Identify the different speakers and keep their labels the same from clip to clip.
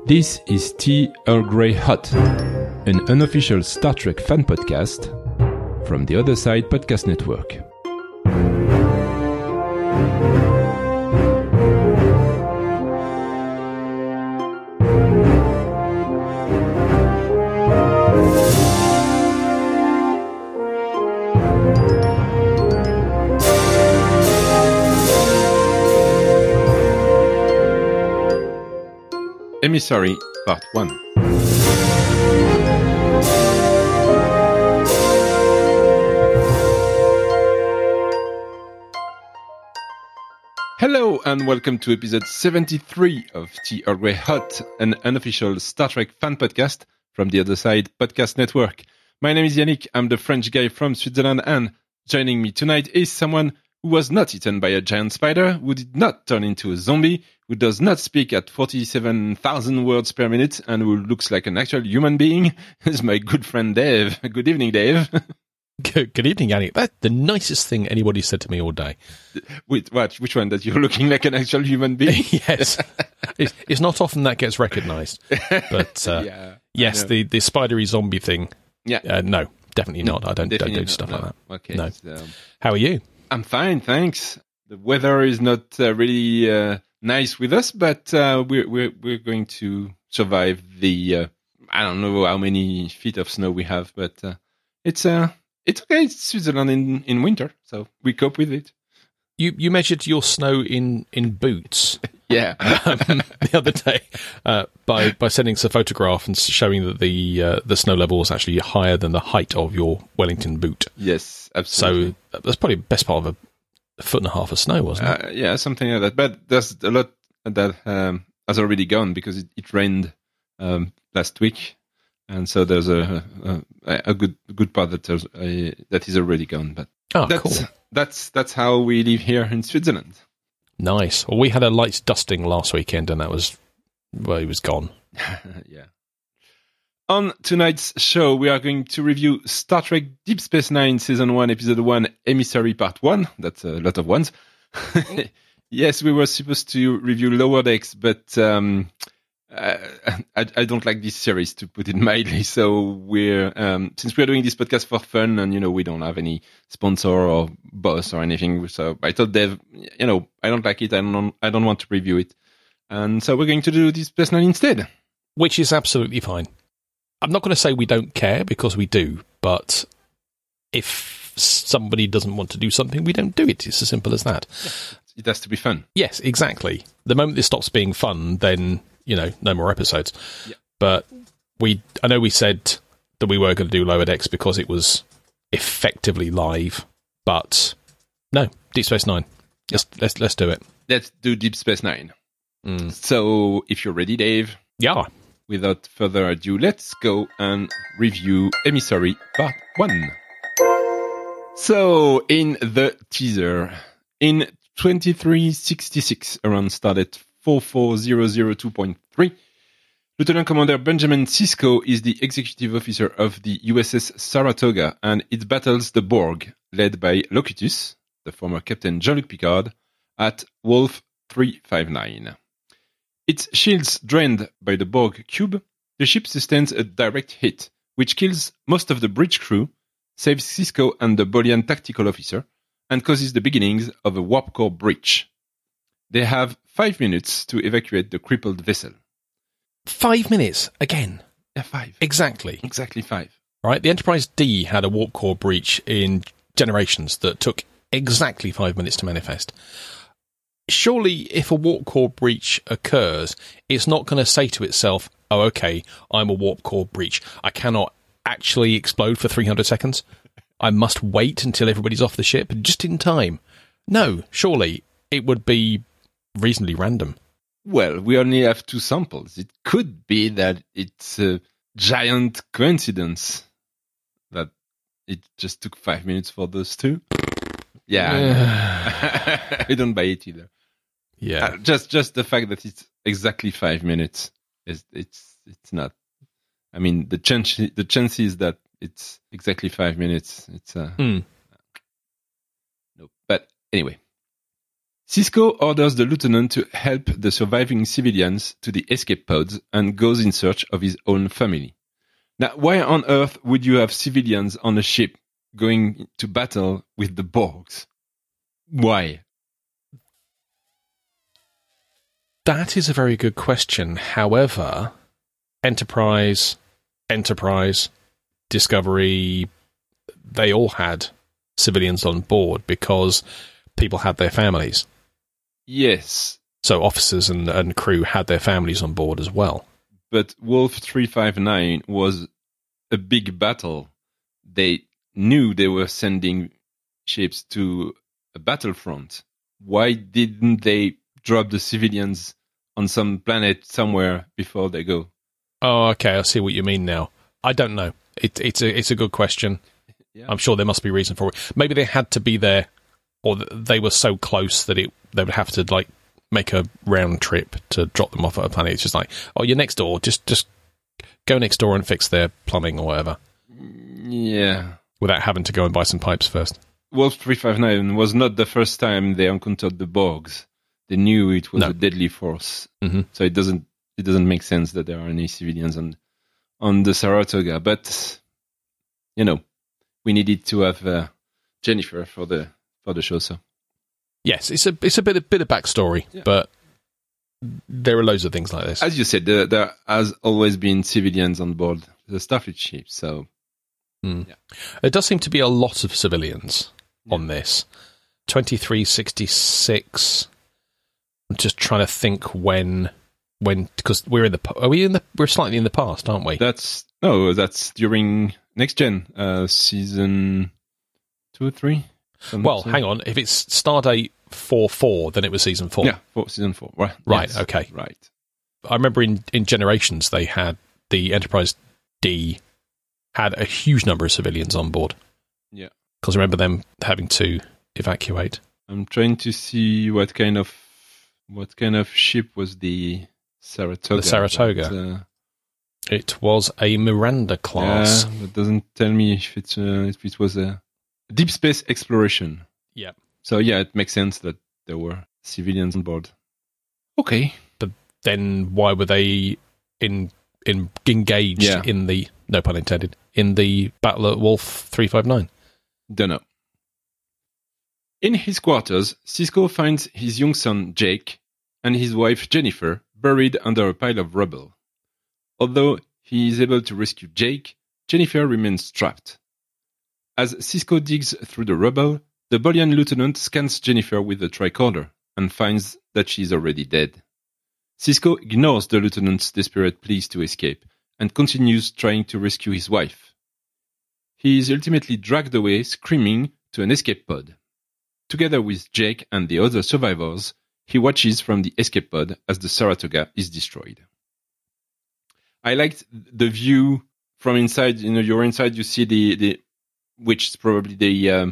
Speaker 1: This is Tea Earl Grey Hot, an unofficial Star Trek fan podcast from the Other Side Podcast Network. Emissary, Part 1. Hello and welcome to episode 73 of Tea Earl Grey Hot, an unofficial Star Trek fan podcast from the Other Side Podcast Network. My name is Yannick, I'm the French guy from Switzerland, and joining me tonight is someone who was not eaten by a giant spider, who did not turn into a zombie, who does not speak at 47,000 words per minute, and who looks like an actual human being. Is my good friend Dave. Good evening, Dave.
Speaker 2: Good evening, Yannick. That's the nicest thing anybody said to me all day.
Speaker 1: Wait, what? Which one? That you're looking like an actual human being?
Speaker 2: Yes. It's not often that gets recognised. But yes, the spidery zombie thing.
Speaker 1: Yeah.
Speaker 2: No, definitely not. I don't do stuff like that.
Speaker 1: Okay.
Speaker 2: No.
Speaker 1: So,
Speaker 2: how are you?
Speaker 1: I'm fine, thanks. The weather is not really nice with us, but we're going to survive the I don't know how many feet of snow we have, but it's okay. It's Switzerland in winter, so we cope with it.
Speaker 2: You measured your snow in boots.
Speaker 1: Yeah.
Speaker 2: The other day by sending us a photograph and showing that the snow level was actually higher than the height of your Wellington boot.
Speaker 1: Yes, absolutely.
Speaker 2: So that's probably the best part of a foot and a half of snow, wasn't it?
Speaker 1: Yeah, something like that. But there's a lot that has already gone because it rained last week, and so there's a good part that is already gone. But
Speaker 2: cool.
Speaker 1: That's how we live here in Switzerland.
Speaker 2: Nice. Well, we had a light dusting last weekend, and that was, well, it was gone.
Speaker 1: Yeah. On tonight's show, we are going to review Star Trek Deep Space Nine Season 1, Episode 1, Emissary Part 1. That's a lot of ones. Yes, we were supposed to review Lower Decks, but I don't like this series, to put it mildly. So we're since we're doing this podcast for fun, and we don't have any sponsor or boss or anything. So I told Dave, I don't like it. I don't want to review it, and so we're going to do Deep Space Nine instead,
Speaker 2: which is absolutely fine. I'm not going to say we don't care, because we do, but if somebody doesn't want to do something, we don't do it. It's as simple as that.
Speaker 1: It has to be fun.
Speaker 2: Yes, exactly. The moment this stops being fun, then no more episodes.
Speaker 1: Yeah.
Speaker 2: But I know we said that we were going to do Lower Decks because it was effectively live, but no, Deep Space Nine. Let's do it.
Speaker 1: Let's do Deep Space Nine. So, if you're ready, Dave.
Speaker 2: Yeah.
Speaker 1: Without further ado, let's go and review Emissary Part 1. So, in the teaser, in 2366, around stardate 44002.3, Lieutenant Commander Benjamin Sisko is the executive officer of the USS Saratoga, and it battles the Borg, led by Locutus, the former Captain Jean-Luc Picard, at Wolf 359. Its shields drained by the Borg cube, the ship sustains a direct hit, which kills most of the bridge crew, saves Sisko and the Bolian tactical officer, and causes the beginnings of a warp core breach. They have 5 minutes to evacuate the crippled vessel.
Speaker 2: 5 minutes? Again?
Speaker 1: Yeah, 5.
Speaker 2: Exactly.
Speaker 1: Exactly 5.
Speaker 2: Right, the Enterprise D had a warp core breach in Generations that took exactly 5 minutes to manifest. Surely, if a warp core breach occurs, it's not going to say to itself, oh, okay, I'm a warp core breach. I cannot actually explode for 300 seconds. I must wait until everybody's off the ship, just in time. No, surely it would be reasonably random.
Speaker 1: Well, we only have 2 samples. It could be that it's a giant coincidence that it just took 5 minutes for those 2. Yeah, I don't buy it either.
Speaker 2: Yeah,
Speaker 1: just the fact that it's exactly 5 minutes it's not. I mean, the chances that it's exactly 5 minutes. It's no. But anyway, Sisko orders the lieutenant to help the surviving civilians to the escape pods and goes in search of his own family. Now, why on earth would you have civilians on a ship going to battle with the Borgs? Why?
Speaker 2: That is a very good question. However, Enterprise, Discovery, they all had civilians on board because people had their families.
Speaker 1: Yes.
Speaker 2: So officers and crew had their families on board as well.
Speaker 1: But Wolf 359 was a big battle. They knew they were sending ships to a battlefront. Why didn't they drop the civilians on some planet somewhere before they go?
Speaker 2: Oh, okay. I see what you mean now. I don't know. It's a good question.
Speaker 1: Yeah.
Speaker 2: I'm sure there must be a reason for it. Maybe they had to be there, or they were so close that they would have to like make a round trip to drop them off at a planet. It's just like, oh, you're next door. Just go next door and fix their plumbing or whatever.
Speaker 1: Yeah.
Speaker 2: Without having to go and buy some pipes first.
Speaker 1: Wolf 359 was not the first time they encountered the Borgs. They knew it was a deadly force.
Speaker 2: Mm-hmm.
Speaker 1: So it doesn't make sense that there are any civilians on the Saratoga. But we needed to have Jennifer for the show. So
Speaker 2: yes, it's a bit of backstory, yeah. But there are loads of things like this.
Speaker 1: As you said, there has always been civilians on board the Starfleet ship. So
Speaker 2: yeah. There does seem to be a lot of civilians on this. 2366. I'm just trying to think when because we're slightly in the past, aren't we?
Speaker 1: That's during Next Gen, season 2 or 3.
Speaker 2: Well, hang on. If it's Stardate 4-4, then it was season 4.
Speaker 1: Yeah, season 4. Right.
Speaker 2: Right.
Speaker 1: Yes.
Speaker 2: Okay.
Speaker 1: Right.
Speaker 2: I remember in Generations they had the Enterprise D had a huge number of civilians on board.
Speaker 1: Yeah.
Speaker 2: Because I remember them having to evacuate.
Speaker 1: I'm trying to see what kind of ship was the Saratoga.
Speaker 2: The Saratoga. It was a Miranda class.
Speaker 1: Yeah, it doesn't tell me if it was a deep space exploration.
Speaker 2: Yeah.
Speaker 1: So yeah, it makes sense that there were civilians on board. Okay.
Speaker 2: But then why were they engaged in the, no pun intended, in the battle at Wolf 359?
Speaker 1: Don't know. In his quarters, Sisko finds his young son Jake and his wife Jennifer buried under a pile of rubble. Although he is able to rescue Jake, Jennifer remains trapped. As Sisko digs through the rubble, the Bolian lieutenant scans Jennifer with a tricorder and finds that she is already dead. Sisko ignores the lieutenant's desperate pleas to escape and continues trying to rescue his wife. He is ultimately dragged away screaming to an escape pod. Together with Jake and the other survivors, he watches from the escape pod as the Saratoga is destroyed. I liked the view from inside. You're inside. You see the which is probably the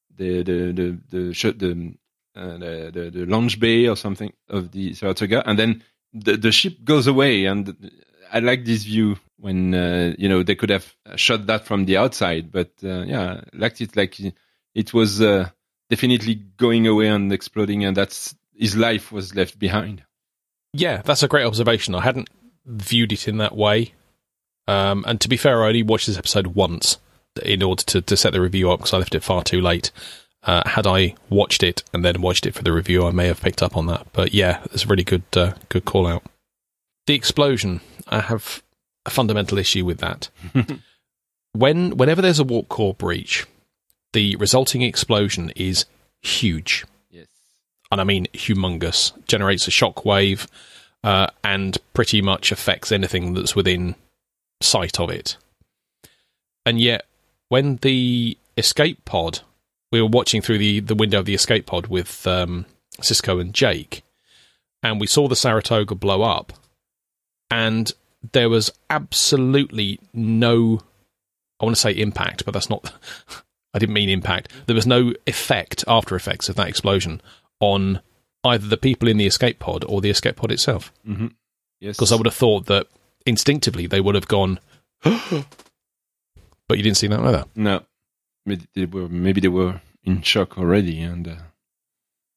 Speaker 1: launch bay or something of the Saratoga, and then the ship goes away. And I like this view when they could have shot that from the outside, but I liked it like it was definitely going away and exploding, and that's his life was left behind.
Speaker 2: Yeah, that's a great observation. I hadn't viewed it in that way. And to be fair, I only watched this episode once in order to set the review up because I left it far too late. Had I watched it and then watched it for the review, I may have picked up on that. But yeah, it's a really good call out. The explosion, I have a fundamental issue with that. Whenever there's a warp core breach, the resulting explosion is huge.
Speaker 1: Yes.
Speaker 2: And I mean humongous. Generates a shockwave and pretty much affects anything that's within sight of it. And yet, when the escape pod, we were watching through the window of the escape pod with Sisko and Jake, and we saw the Saratoga blow up, and there was absolutely no, I want to say impact, but that's not, I didn't mean impact. There was no after effects of that explosion on either the people in the escape pod or the escape pod itself.
Speaker 1: Mm-hmm. Yes.
Speaker 2: Because I would have thought that instinctively they would have gone, but you didn't see that either.
Speaker 1: No. Maybe they were in shock already, and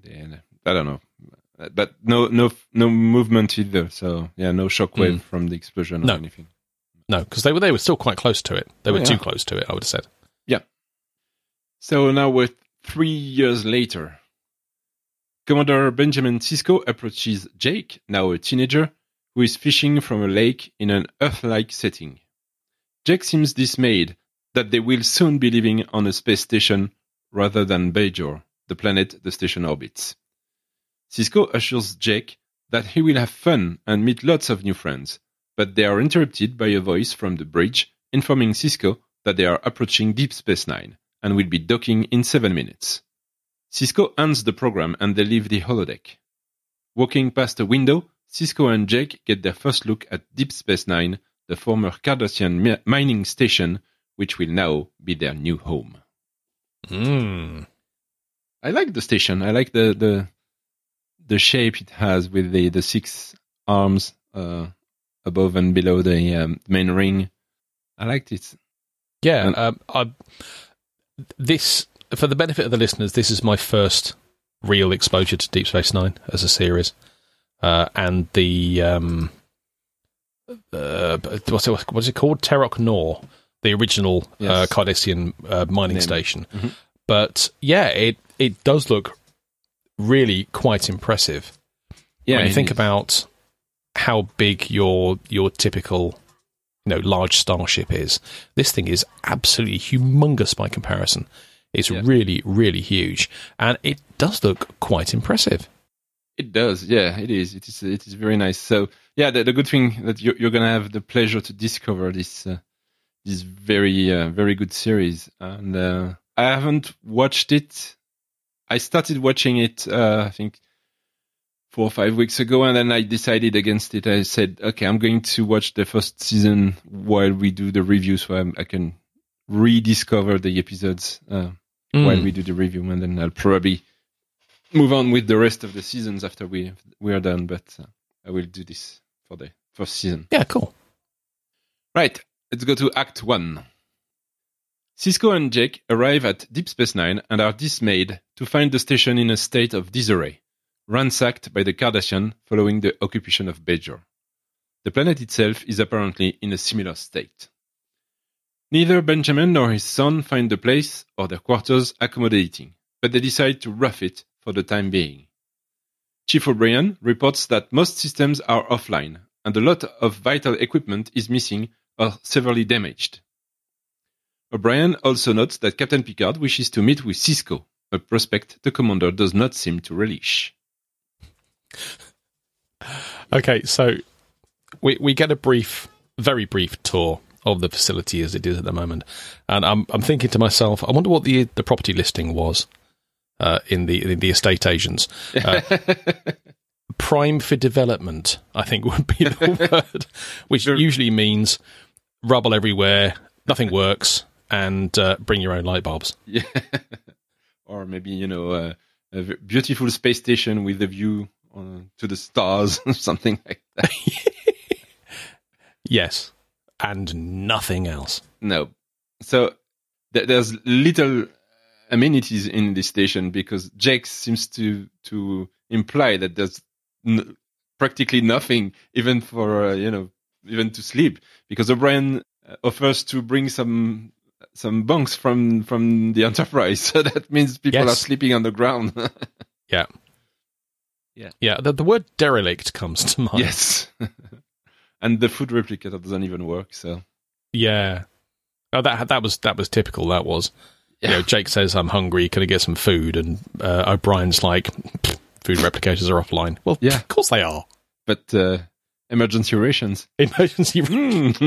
Speaker 1: I don't know, but no movement either. So yeah, no shockwave from the explosion or anything.
Speaker 2: No, because they were still quite close to it. They were too close to it, I would have said.
Speaker 1: Yeah. So now we're 3 years later. Commander Benjamin Sisko approaches Jake, now a teenager, who is fishing from a lake in an Earth-like setting. Jake seems dismayed that they will soon be living on a space station rather than Bajor, the planet the station orbits. Sisko assures Jake that he will have fun and meet lots of new friends, but they are interrupted by a voice from the bridge informing Sisko that they are approaching Deep Space Nine and will be docking in 7 minutes. Sisko ends the program and they leave the holodeck. Walking past a window, Sisko and Jake get their first look at Deep Space Nine, the former Cardassian mining station, which will now be their new home. I like the station. I like the shape it has with the 6 arms above and below the main ring. I liked it.
Speaker 2: Yeah, this, for the benefit of the listeners, this is my first real exposure to Deep Space Nine as a series, and the what's it called? Terok Nor, the original Cardassian mining station. Mm-hmm. But yeah, it does look really quite impressive. Yeah, when you think about how big your typical, large starship is, this thing is absolutely humongous by comparison. It's really, really huge, and it does look quite impressive.
Speaker 1: It does, yeah, it is. It is very nice. So, yeah, the good thing that you're going to have the pleasure to discover this very, very good series. And I haven't watched it. I started watching it, I think, 4 or 5 weeks ago, and then I decided against it. I said, okay, I'm going to watch the first season while we do the review, so I can rediscover the episodes while we do the review, and then I'll probably move on with the rest of the seasons after we are done. But I will do this for the first season.
Speaker 2: Yeah, cool.
Speaker 1: Right, let's go to Act 1. Sisko and Jake arrive at Deep Space Nine and are dismayed to find the station in a state of disarray, ransacked by the Cardassian following the occupation of Bajor. The planet itself is apparently in a similar state. Neither Benjamin nor his son find the place or their quarters accommodating, but they decide to rough it for the time being. Chief O'Brien reports that most systems are offline, and a lot of vital equipment is missing or severely damaged. O'Brien also notes that Captain Picard wishes to meet with Sisko, a prospect the commander does not seem to relish.
Speaker 2: Okay, so we get a very brief tour of the facility as it is at the moment, and I'm thinking to myself, I wonder what the property listing was in the estate agents. Prime for development, I think, would be the word, which usually means rubble everywhere, nothing works, and bring your own light bulbs.
Speaker 1: Yeah, or maybe a beautiful space station with a view to the stars, something like that.
Speaker 2: Yes, and nothing else.
Speaker 1: No. So there's little amenities in this station because Jake seems to imply that there's practically nothing, even for even to sleep, because O'Brien offers to bring some bunks from the Enterprise, so that means people are sleeping on the ground.
Speaker 2: Yeah. The word derelict comes to mind.
Speaker 1: Yes. And the food replicator doesn't even work. So
Speaker 2: yeah, that was typical. That was, Jake says, "I'm hungry. Can I get some food?" And O'Brien's like, "Food replicators are offline." Well, yeah, of course they are.
Speaker 1: But emergency rations.
Speaker 2: Emergency rations.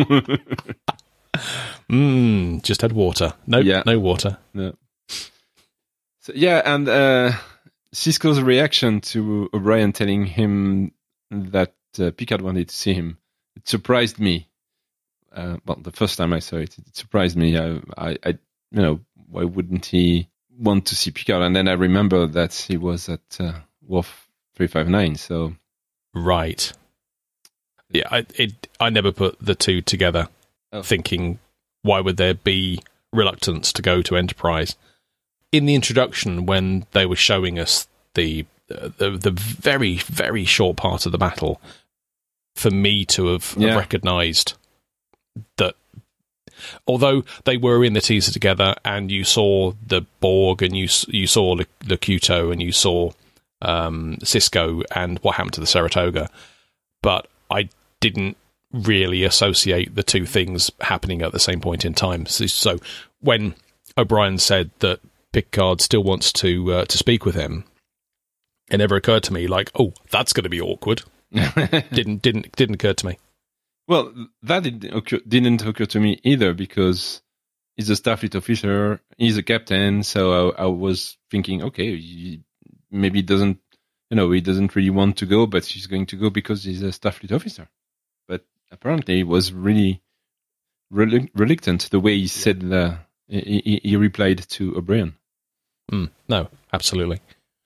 Speaker 2: Just had water. No water. No.
Speaker 1: So, and Sisko's reaction to O'Brien telling him that Picard wanted to see him, it surprised me. The first time I saw it surprised me. I why wouldn't he want to see Picard? And then I remember that he was at Wharf 359. So
Speaker 2: right, yeah, I never put the two together. Thinking, why would there be reluctance to go to Enterprise? In the introduction, when they were showing us the very, very short part of the battle for me to have recognised that although they were in the teaser together and you saw the Borg and you saw Locuto and you saw Sisko and what happened to the Saratoga, but I didn't really associate the two things happening at the same point in time. So when O'Brien said that Picard still wants to speak with him, it never occurred to me like, oh, that's going to be awkward. didn't occur to me.
Speaker 1: Well, that didn't occur to me either, because he's a Starfleet officer, he's a captain, so I was thinking, okay, maybe he doesn't really want to go, but he's going to go because he's a Starfleet officer. But apparently he was really reluctant the way he said he replied to O'Brien.
Speaker 2: No, absolutely.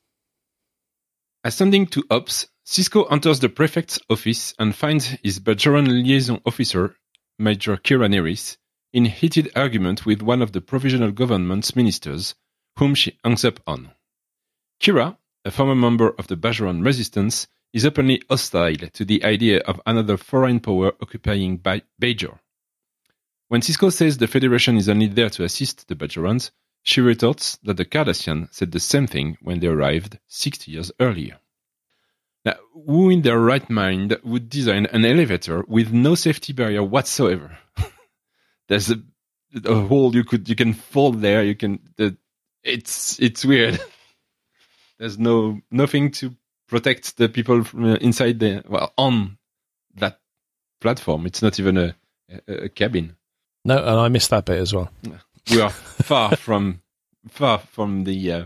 Speaker 1: Ascending to Ops, Sisko enters the prefect's office and finds his Bajoran liaison officer, Major Kira Nerys, in heated argument with one of the provisional government's ministers, whom she hangs up on. Kira, a former member of the Bajoran resistance, is openly hostile to the idea of another foreign power occupying Bajor. When Sisko says the Federation is only there to assist the Bajorans, she retorts that the Cardassians said the same thing when they arrived 60 years earlier. Now, who in their right mind would design an elevator with no safety barrier whatsoever? There's a hole you can fall there. It's weird. There's nothing to protect the people from inside on that platform. It's not even a cabin.
Speaker 2: No, and I missed that bit as well.
Speaker 1: We are far from the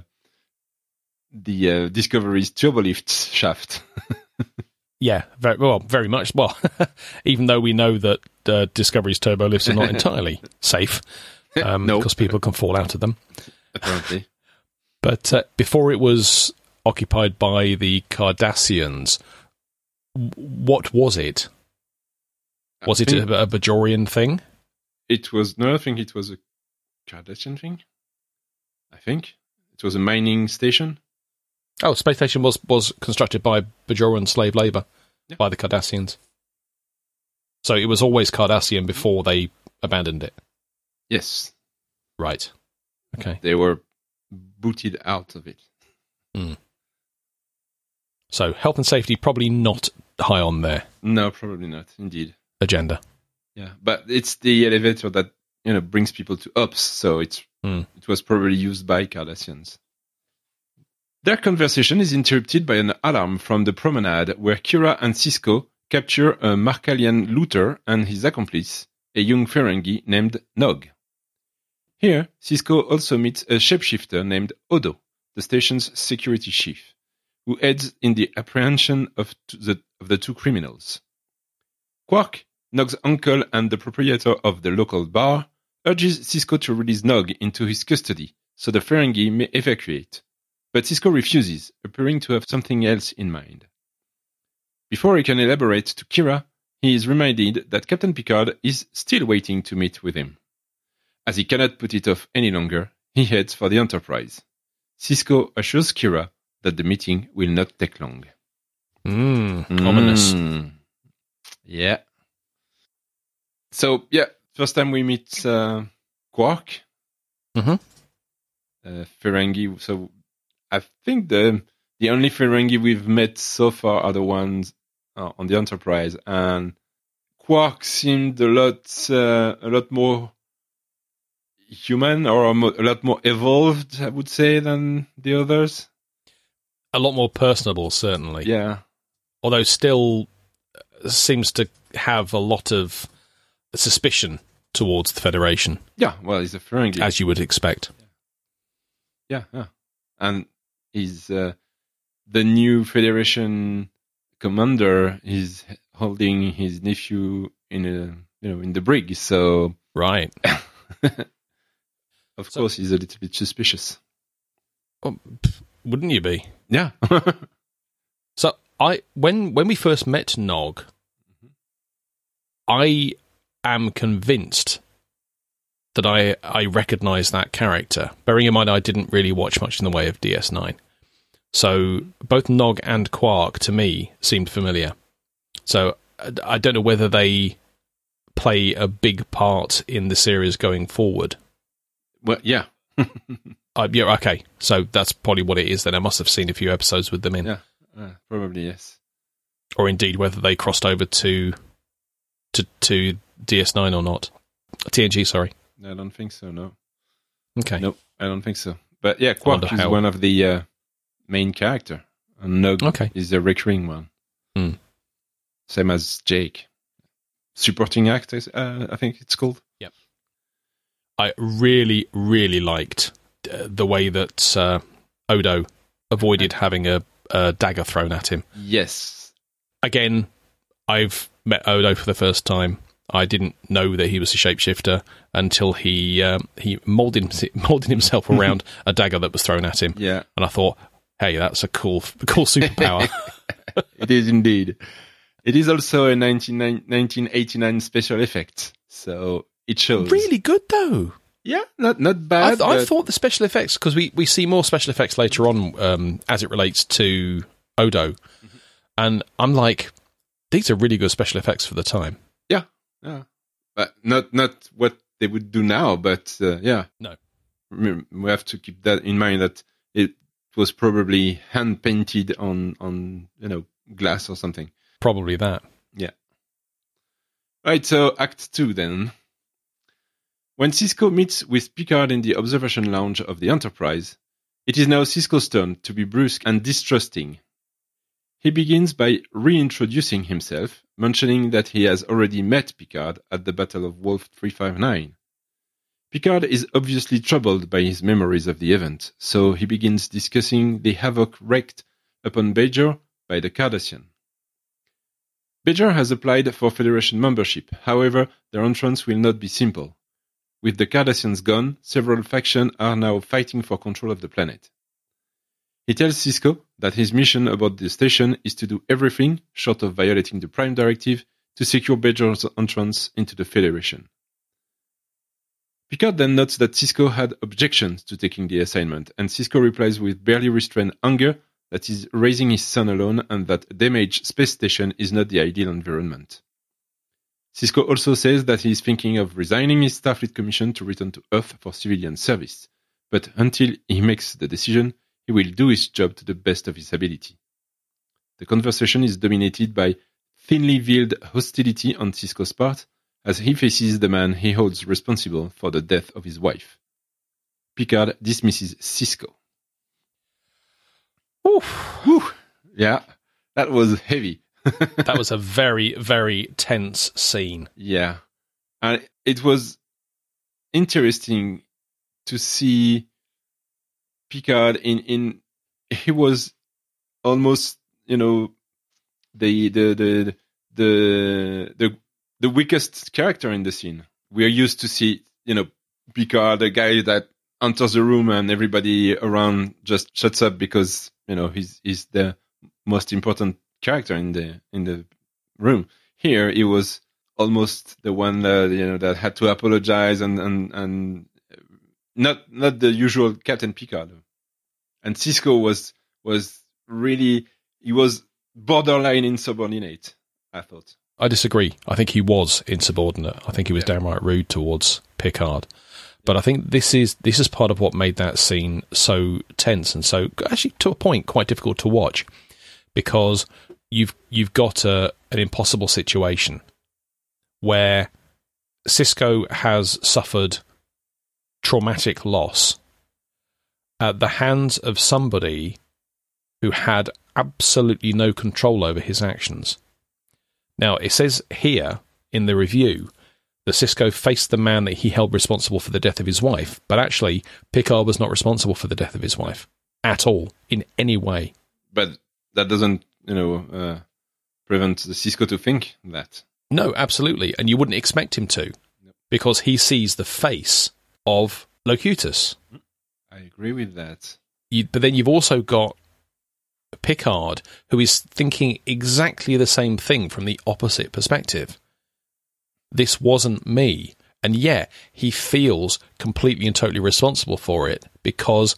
Speaker 1: Discovery's turbolift shaft.
Speaker 2: Yeah, very much. Well, even though we know that Discovery's turbolifts are not entirely safe, because people can fall out of them.
Speaker 1: Apparently.
Speaker 2: But before it was occupied by the Cardassians, what was it? Was it a Bajorian thing?
Speaker 1: It was, no, I think it was a Cardassian thing. I think. It was a mining station.
Speaker 2: Oh, space station was constructed by Bajoran slave labour by the Cardassians. So it was always Cardassian before they abandoned it?
Speaker 1: Yes.
Speaker 2: Right. Okay.
Speaker 1: They were booted out of it.
Speaker 2: So health and safety probably not high on their
Speaker 1: No, probably not, indeed.
Speaker 2: agenda.
Speaker 1: Yeah, but it's the elevator that brings people to Ops, so it was probably used by Cardassians. Their conversation is interrupted by an alarm from the promenade, where Kira and Sisko capture a Markalian looter and his accomplice, a young Ferengi named Nog. Here, Sisko also meets a shapeshifter named Odo, the station's security chief, who aids in the apprehension of the two criminals. Quark, Nog's uncle and the proprietor of the local bar, urges Sisko to release Nog into his custody so the Ferengi may evacuate, but Sisko refuses, appearing to have something else in mind. Before he can elaborate to Kira, he is reminded that Captain Picard is still waiting to meet with him. As he cannot put it off any longer, he heads for the Enterprise. Sisko assures Kira that the meeting will not take long.
Speaker 2: Ominous.
Speaker 1: Yeah. So, first time we meet Quark. Ferengi. So, I think the only Ferengi we've met so far are the ones on the Enterprise, and Quark seemed a lot more human, or a lot more evolved, I would say, than the others.
Speaker 2: A lot more personable, certainly.
Speaker 1: Yeah.
Speaker 2: Although still seems to have a lot of suspicion towards the Federation.
Speaker 1: Yeah, well, he's a Ferengi.
Speaker 2: As you would expect.
Speaker 1: Yeah. And he's the new Federation commander. He's holding his nephew in the brig, so...
Speaker 2: Right.
Speaker 1: Of course, he's a little bit suspicious.
Speaker 2: Well, wouldn't you be?
Speaker 1: Yeah.
Speaker 2: So when we first met Nog, I am convinced that I recognise that character. Bearing in mind I didn't really watch much in the way of DS9. So both Nog and Quark, to me, seemed familiar. So I don't know whether they play a big part in the series going forward.
Speaker 1: Well, yeah.
Speaker 2: Yeah, okay. So that's probably what it is then. I must have seen a few episodes with them in.
Speaker 1: Yeah, probably, yes.
Speaker 2: Or indeed, whether they crossed over to DS9 or not. TNG, sorry.
Speaker 1: I don't think so, no.
Speaker 2: Okay.
Speaker 1: Nope, I don't think so. But yeah, Quark is one of the main character. And Nog is a recurring one.
Speaker 2: Mm.
Speaker 1: Same as Jake. Supporting actor, I think it's called.
Speaker 2: Yep. I really, really liked the way that Odo avoided having a dagger thrown at him.
Speaker 1: Yes.
Speaker 2: Again, I've met Odo for the first time. I didn't know that he was a shapeshifter until he molded himself around a dagger that was thrown at him.
Speaker 1: Yeah.
Speaker 2: And I thought, hey, that's a cool superpower.
Speaker 1: It is indeed. It is also a 1989 special effect, so it shows.
Speaker 2: Really good, though.
Speaker 1: Yeah, not bad.
Speaker 2: I thought the special effects, because we see more special effects later on as it relates to Odo, and I'm like, these are really good special effects for the time.
Speaker 1: Yeah. But not what they would do now, but yeah.
Speaker 2: No.
Speaker 1: We have to keep that in mind, that it was probably hand painted on glass or something.
Speaker 2: Probably that.
Speaker 1: Yeah. Right, so Act 2 then. When Sisko meets with Picard in the observation lounge of the Enterprise, it is now Sisko's turn to be brusque and distrusting. He begins by reintroducing himself, mentioning that he has already met Picard at the Battle of Wolf 359. Picard is obviously troubled by his memories of the event, so he begins discussing the havoc wreaked upon Bajor by the Cardassian. Bajor has applied for Federation membership, however, their entrance will not be simple. With the Cardassians gone, several factions are now fighting for control of the planet. He tells Sisko that his mission aboard the station is to do everything, short of violating the Prime Directive, to secure Bajor's entrance into the Federation. Picard then notes that Sisko had objections to taking the assignment, and Sisko replies with barely restrained anger that he's raising his son alone and that a damaged space station is not the ideal environment. Sisko also says that he is thinking of resigning his Starfleet commission to return to Earth for civilian service, but until he makes the decision, he will do his job to the best of his ability. The conversation is dominated by thinly veiled hostility on Sisko's part, as he faces the man he holds responsible for the death of his wife. Picard dismisses Sisko.
Speaker 2: Oof.
Speaker 1: Yeah, that was heavy.
Speaker 2: That was a very, very tense scene.
Speaker 1: Yeah. And it was interesting to see Picard he was almost, the weakest character in the scene. We are used to see, Picard, a guy that enters the room and everybody around just shuts up because, he's the most important character in the room. Here, he was almost the one that had to apologize and not the usual Captain Picard. And Sisko was really, he was borderline insubordinate, I thought.
Speaker 2: I disagree. I think he was insubordinate. I think he was downright rude towards Picard. But I think this is part of what made that scene so tense and so, actually to a point, quite difficult to watch, because you've got an impossible situation where Sisko has suffered traumatic loss at the hands of somebody who had absolutely no control over his actions. Now, it says here in the review that Sisko faced the man that he held responsible for the death of his wife, but actually Picard was not responsible for the death of his wife at all, in any way.
Speaker 1: But that doesn't, prevent the Sisko to think that.
Speaker 2: No, absolutely, and you wouldn't expect him to, because he sees the face of Locutus.
Speaker 1: I agree with that.
Speaker 2: But then you've also got Picard, who is thinking exactly the same thing from the opposite perspective. This wasn't me. And yet, he feels completely and totally responsible for it because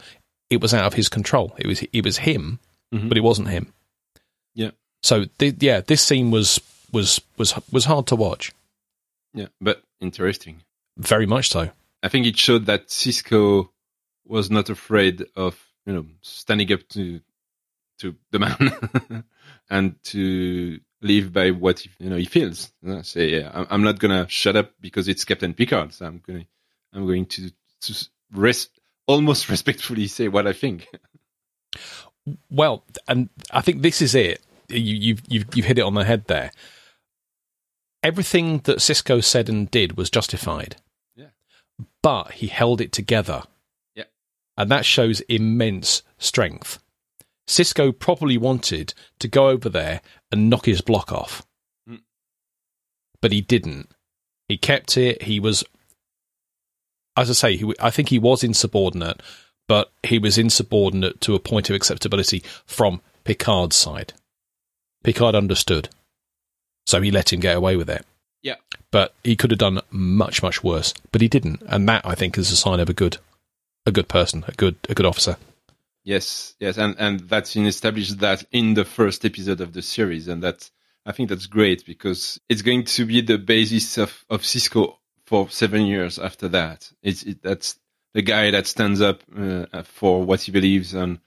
Speaker 2: it was out of his control. It was him, but it wasn't him.
Speaker 1: Yeah.
Speaker 2: So this scene was hard to watch.
Speaker 1: Yeah, but interesting.
Speaker 2: Very much so.
Speaker 1: I think it showed that Sisko was not afraid of standing up to the man and to live by what he feels. Say, I'm not gonna shut up because it's Captain Picard. So I'm going to almost respectfully say what I think.
Speaker 2: Well, and I think this is it. You've hit it on the head there. Everything that Sisko said and did was justified.
Speaker 1: Yeah.
Speaker 2: But he held it together.
Speaker 1: Yeah.
Speaker 2: And that shows immense strength. Sisko probably wanted to go over there and knock his block off. But he didn't. He kept it. He was, as I say, I think he was insubordinate, but he was insubordinate to a point of acceptability from Picard's side. Picard understood. So he let him get away with it.
Speaker 1: Yeah.
Speaker 2: But he could have done much, much worse. But he didn't. And that, I think, is a sign of a good person, a good officer.
Speaker 1: Yes, and that's established that in the first episode of the series, and I think that's great because it's going to be the basis of Sisko for 7 years after that. That's the guy that stands up for what he believes, and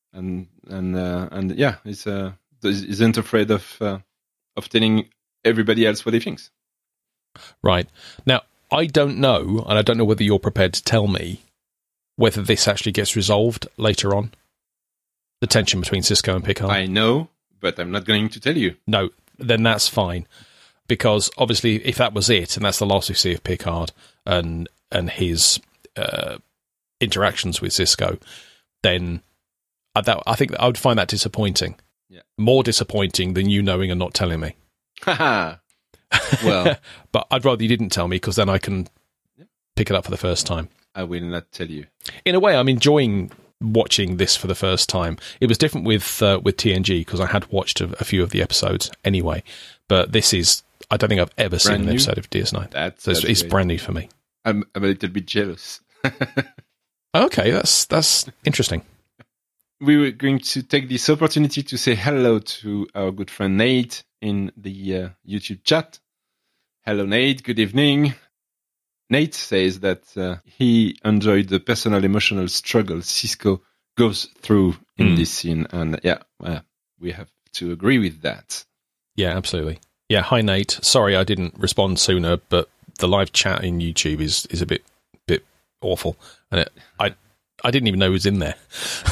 Speaker 1: yeah, isn't afraid of telling everybody else what he thinks.
Speaker 2: Right. Now, I don't know, and I don't know whether you're prepared to tell me whether this actually gets resolved later on, the tension between Sisko and Picard.
Speaker 1: I know, but I'm not going to tell you.
Speaker 2: No, then that's fine. Because obviously, if that was it, and that's the last we see of Picard and his interactions with Sisko, then I think I would find that disappointing.
Speaker 1: Yeah.
Speaker 2: More disappointing than you knowing and not telling me.
Speaker 1: Haha. Well,
Speaker 2: but I'd rather you didn't tell me because then I can pick it up for the first time.
Speaker 1: I will not tell you.
Speaker 2: In a way, I'm enjoying watching this for the first time. It was different with TNG because I had watched a few of the episodes anyway. But this is, I don't think I've ever seen an episode of DS9. So it's brand new for me.
Speaker 1: I'm a little bit jealous.
Speaker 2: Okay, that's interesting.
Speaker 1: We were going to take this opportunity to say hello to our good friend Nate in the YouTube chat. Hello, Nate. Good evening. Nate says that he enjoyed the personal emotional struggle Sisko goes through in this scene. And we have to agree with that.
Speaker 2: Yeah, absolutely. Yeah, hi, Nate. Sorry I didn't respond sooner, but the live chat in YouTube is a bit awful. And I didn't even know he was in there.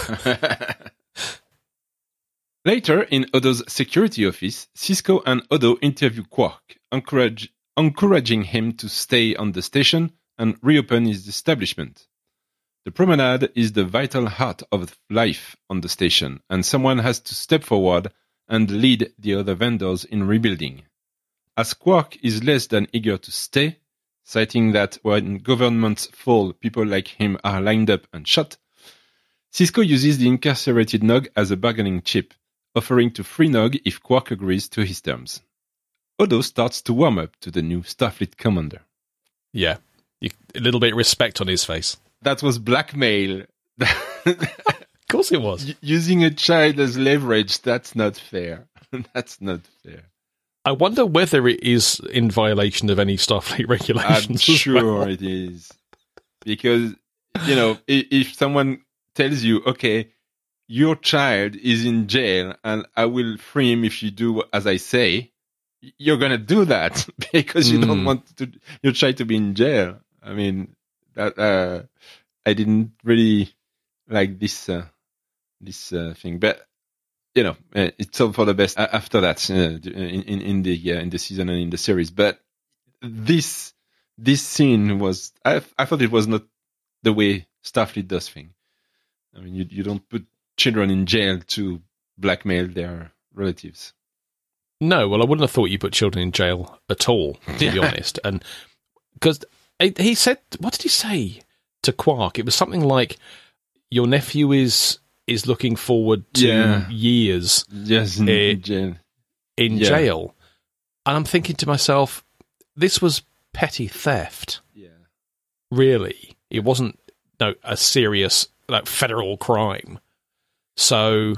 Speaker 1: Later, in Odo's security office, Sisko and Odo interview Quark, encouraging him to stay on the station and reopen his establishment. The promenade is the vital heart of life on the station, and someone has to step forward and lead the other vendors in rebuilding. As Quark is less than eager to stay, citing that when governments fall, people like him are lined up and shot, Sisko uses the incarcerated Nog as a bargaining chip, offering to free Nog if Quark agrees to his terms. Odo starts to warm up to the new Starfleet commander.
Speaker 2: Yeah, a little bit of respect on his face.
Speaker 1: That was blackmail.
Speaker 2: Of course it was.
Speaker 1: Using a child as leverage, that's not fair. That's not fair.
Speaker 2: I wonder whether it is in violation of any Starfleet regulations.
Speaker 1: I'm sure it is. Because, if someone tells you, okay, your child is in jail and I will free him if you do as I say, you're going to do that because you don't want your child to be in jail. I mean, that I didn't really like this thing, but it's all for the best after that in the season and in the series. But this scene was, I thought it was not the way Starfleet does things. I mean, you don't put children in jail to blackmail their relatives.
Speaker 2: No, well, I wouldn't have thought you put children in jail at all, to be honest. And because he said, what did he say to Quark? It was something like, "Your nephew is looking forward to years
Speaker 1: in jail."
Speaker 2: In jail, and I'm thinking to myself, this was petty theft.
Speaker 1: Yeah,
Speaker 2: really, it wasn't a serious like federal crime. So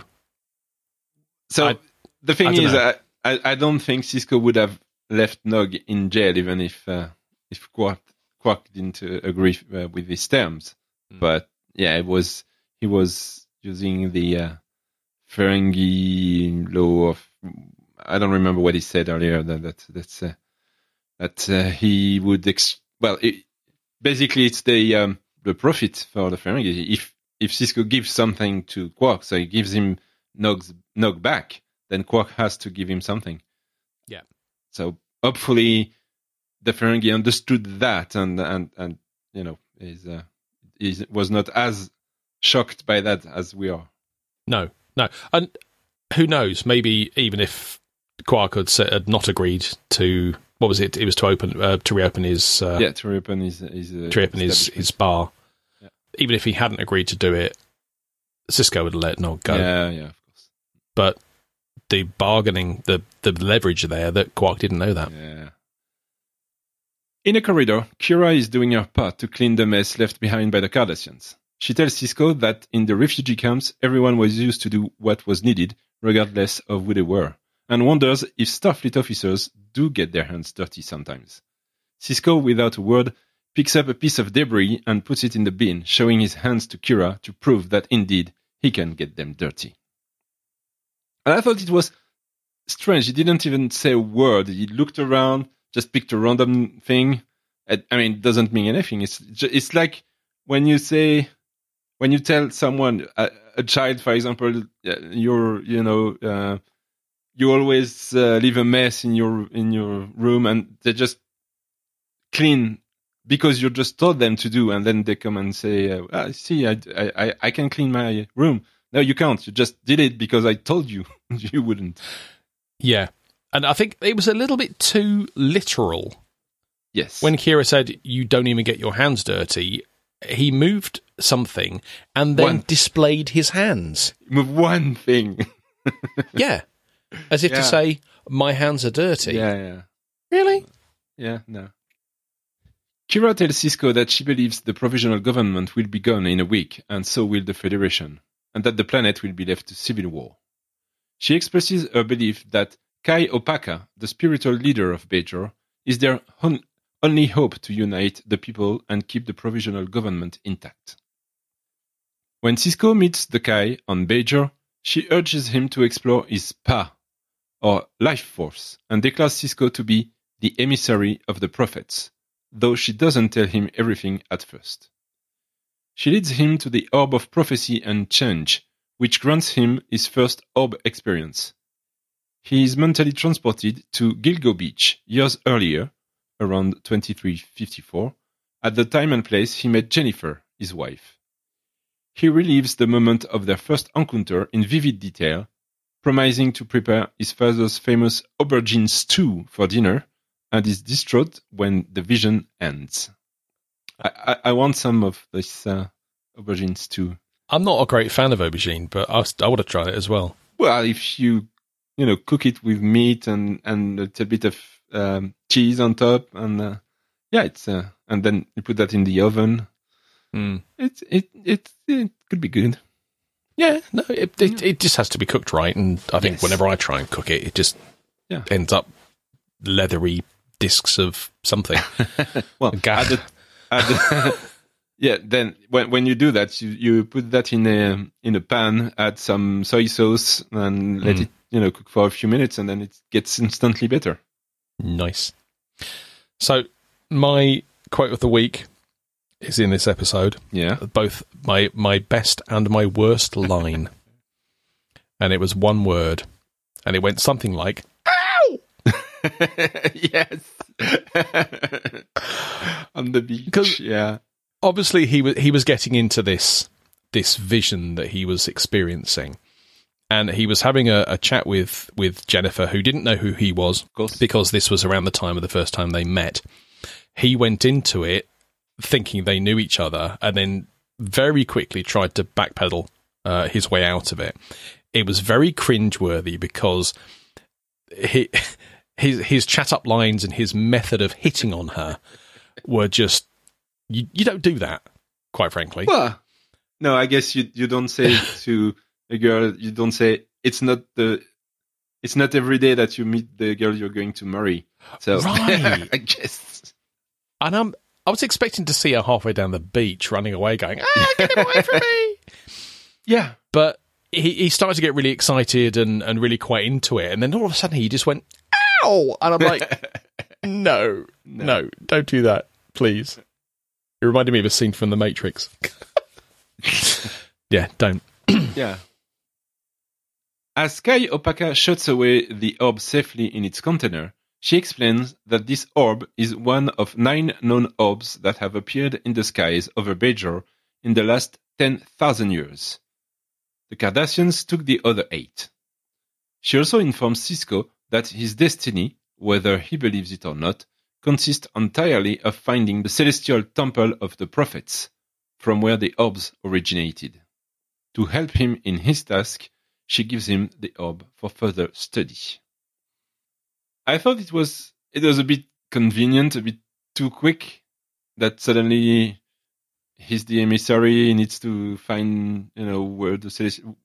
Speaker 1: the thing is, I don't think Sisko would have left Nog in jail even if Quark didn't agree with his terms. But yeah, he was using the Ferengi law of, I don't remember what he said earlier, that he would basically it's the profit for the Ferengi. If Sisko gives something to Quark, so he gives him Nog back, then Quark has to give him something.
Speaker 2: Yeah.
Speaker 1: So hopefully the Ferengi understood that and was not as shocked by that as we are.
Speaker 2: No. And who knows, maybe even if Quark had not agreed to, what was it? It was to reopen his his bar. Yeah. Even if he hadn't agreed to do it, Sisko would have let Nog go.
Speaker 1: Yeah, of course.
Speaker 2: But the bargaining, the leverage there, that Quark didn't know that.
Speaker 1: Yeah. In a corridor, Kira is doing her part to clean the mess left behind by the Cardassians. She tells Sisko that in the refugee camps, everyone was used to do what was needed, regardless of who they were, and wonders if Starfleet officers do get their hands dirty sometimes. Sisko, without a word, picks up a piece of debris and puts it in the bin, showing his hands to Kira to prove that indeed he can get them dirty. And I thought it was strange. He didn't even say a word. He looked around, just picked a random thing. I mean, it doesn't mean anything. It's like when you tell someone, a child, for example, you always leave a mess in your room, and they just clean because you just told them to do, and then they come and say, "See, I can clean my room." No, you can't. You just did it because I told you you wouldn't.
Speaker 2: Yeah, and I think it was a little bit too literal.
Speaker 1: Yes.
Speaker 2: When Kira said, "You don't even get your hands dirty," he moved something and then displayed his hands.
Speaker 1: Move one thing.
Speaker 2: Yeah. As if to say, my hands are dirty.
Speaker 1: Yeah.
Speaker 2: Really?
Speaker 1: Yeah, no. Kira tells Sisko that she believes the provisional government will be gone in a week, and so will the Federation, and that the planet will be left to civil war. She expresses her belief that Kai Opaka, the spiritual leader of Bajor, is their only hope to unite the people and keep the provisional government intact. When Sisko meets the Kai on Bajor, she urges him to explore his Pa, or life force, and declares Sisko to be the emissary of the prophets, though she doesn't tell him everything at first. She leads him to the Orb of Prophecy and Change, which grants him his first orb experience. He is mentally transported to Gilgo Beach years earlier, around 2354, at the time and place he met Jennifer, his wife. He relives the moment of their first encounter in vivid detail, promising to prepare his father's famous aubergine stew for dinner, and is distraught when the vision ends. I want some of this aubergine stew.
Speaker 2: I'm not a great fan of aubergine, but I would have tried it as well.
Speaker 1: Well, if you cook it with meat and a little bit of cheese on top, and and then you put that in the oven. It could be good.
Speaker 2: Yeah, no, it just has to be cooked right, and I think whenever I try and cook it, it just ends up leathery discs of something.
Speaker 1: Well, then when you do that, you put that in a pan, add some soy sauce, and let it cook for a few minutes, and then it gets instantly better.
Speaker 2: Nice. So my quote of the week is in this episode.
Speaker 1: Yeah.
Speaker 2: Both my best and my worst line. And it was one word. And it went something like, "Ow!"
Speaker 1: Yes. On the beach.
Speaker 2: Because obviously he was getting into this vision that he was experiencing. And he was having a chat with Jennifer, who didn't know who he was,
Speaker 1: of course,
Speaker 2: because this was around the time of the first time they met. He went into it thinking they knew each other, and then very quickly tried to backpedal his way out of it. It was very cringeworthy because his chat-up lines and his method of hitting on her were just... You don't do that, quite frankly.
Speaker 1: Well, No, I guess you don't say to a girl, you don't say, it's not every day that you meet the girl you're going to marry. So,
Speaker 2: Right.
Speaker 1: I guess.
Speaker 2: And I was expecting to see her halfway down the beach running away going, get him away from me!
Speaker 1: Yeah.
Speaker 2: But he started to get really excited and really quite into it. And then all of a sudden he just went, ow! And I'm like, no, don't do that, please. It reminded me of a scene from The Matrix. Yeah, don't.
Speaker 1: Yeah. As Sky Opaka shuts away the orb safely in its container, she explains that this orb is one of 9 known orbs that have appeared in the skies over Bajor in the last 10,000 years. The Cardassians took the other 8. She also informs Sisko that his destiny, whether he believes it or not, consists entirely of finding the celestial temple of the prophets, from where the orbs originated. To help him in his task, she gives him the orb for further study. I thought it was a bit convenient, a bit too quick, that suddenly he's the emissary, he needs to find, where the celestial...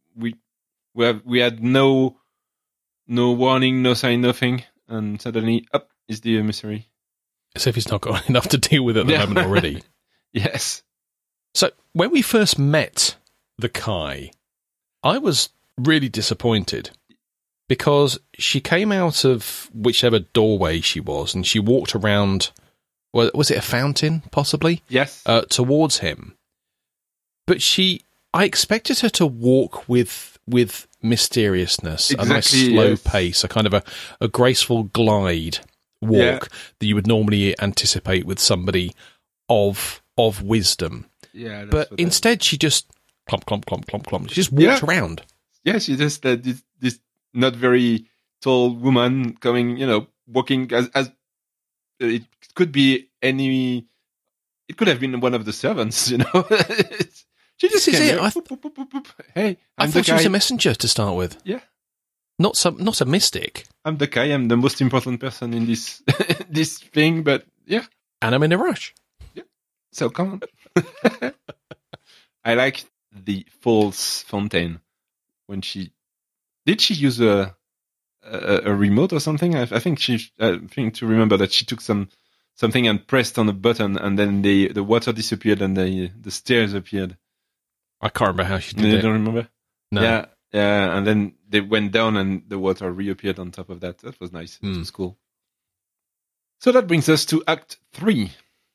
Speaker 1: We had no warning, no sign, nothing, and suddenly, up is the emissary.
Speaker 2: As if he's not got enough to deal with at the moment already.
Speaker 1: Yes.
Speaker 2: So, when we first met the Kai, I was really disappointed because she came out of whichever doorway she was and she walked around, well, was it a fountain, possibly?
Speaker 1: Yes.
Speaker 2: Towards him. But I expected her to walk with mysteriousness,
Speaker 1: exactly,
Speaker 2: a nice slow pace, a kind of a graceful glide walk that you would normally anticipate with somebody of wisdom.
Speaker 1: Yeah,
Speaker 2: but instead she just clump, clump, clump, clump, clump. She just walked around.
Speaker 1: Yeah, she just this not very tall woman coming, walking as it could be any. It could have been one of the servants, She just
Speaker 2: this is it.
Speaker 1: Hey,
Speaker 2: I thought she was a messenger to start with.
Speaker 1: Yeah,
Speaker 2: not a mystic.
Speaker 1: I'm the Kai. I'm the most important person in this this thing. But yeah,
Speaker 2: and I'm in a rush.
Speaker 1: Yeah, so come on. I like the false fountain when she use a remote or something. I think to remember that she took something and pressed on a button, and then the water disappeared and the stairs appeared.
Speaker 2: I can't remember how she did it.
Speaker 1: You don't remember?
Speaker 2: No.
Speaker 1: Yeah, and then they went down and the water reappeared on top of that. That was nice. It was cool. So that brings us to Act 3.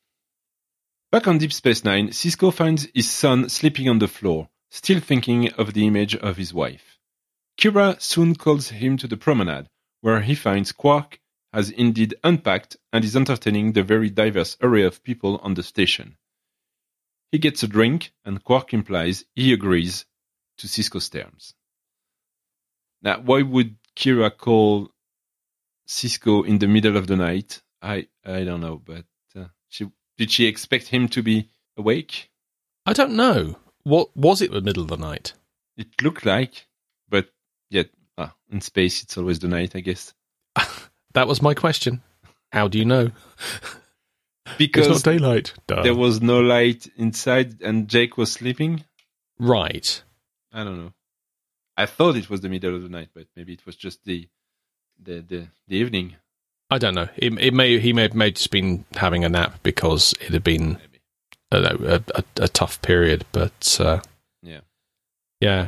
Speaker 1: Back on Deep Space Nine, Sisko finds his son sleeping on the floor, still thinking of the image of his wife. Kira soon calls him to the promenade, where he finds Quark has indeed unpacked and is entertaining the very diverse array of people on the station. He gets a drink, and Quark implies he agrees to Sisko's terms. Now, why would Kira call Sisko in the middle of the night? I don't know, but did she expect him to be awake?
Speaker 2: I don't know. What was it the middle of the night?
Speaker 1: It looked like, but yet in space it's always the night, I guess.
Speaker 2: That was my question. How do you know?
Speaker 1: Because
Speaker 2: it's not daylight. Duh.
Speaker 1: There was no light inside and Jake was sleeping.
Speaker 2: Right.
Speaker 1: I don't know. I thought it was the middle of the night, but maybe it was just the evening.
Speaker 2: I don't know. He may have just been having a nap because it had been a tough period. But yeah.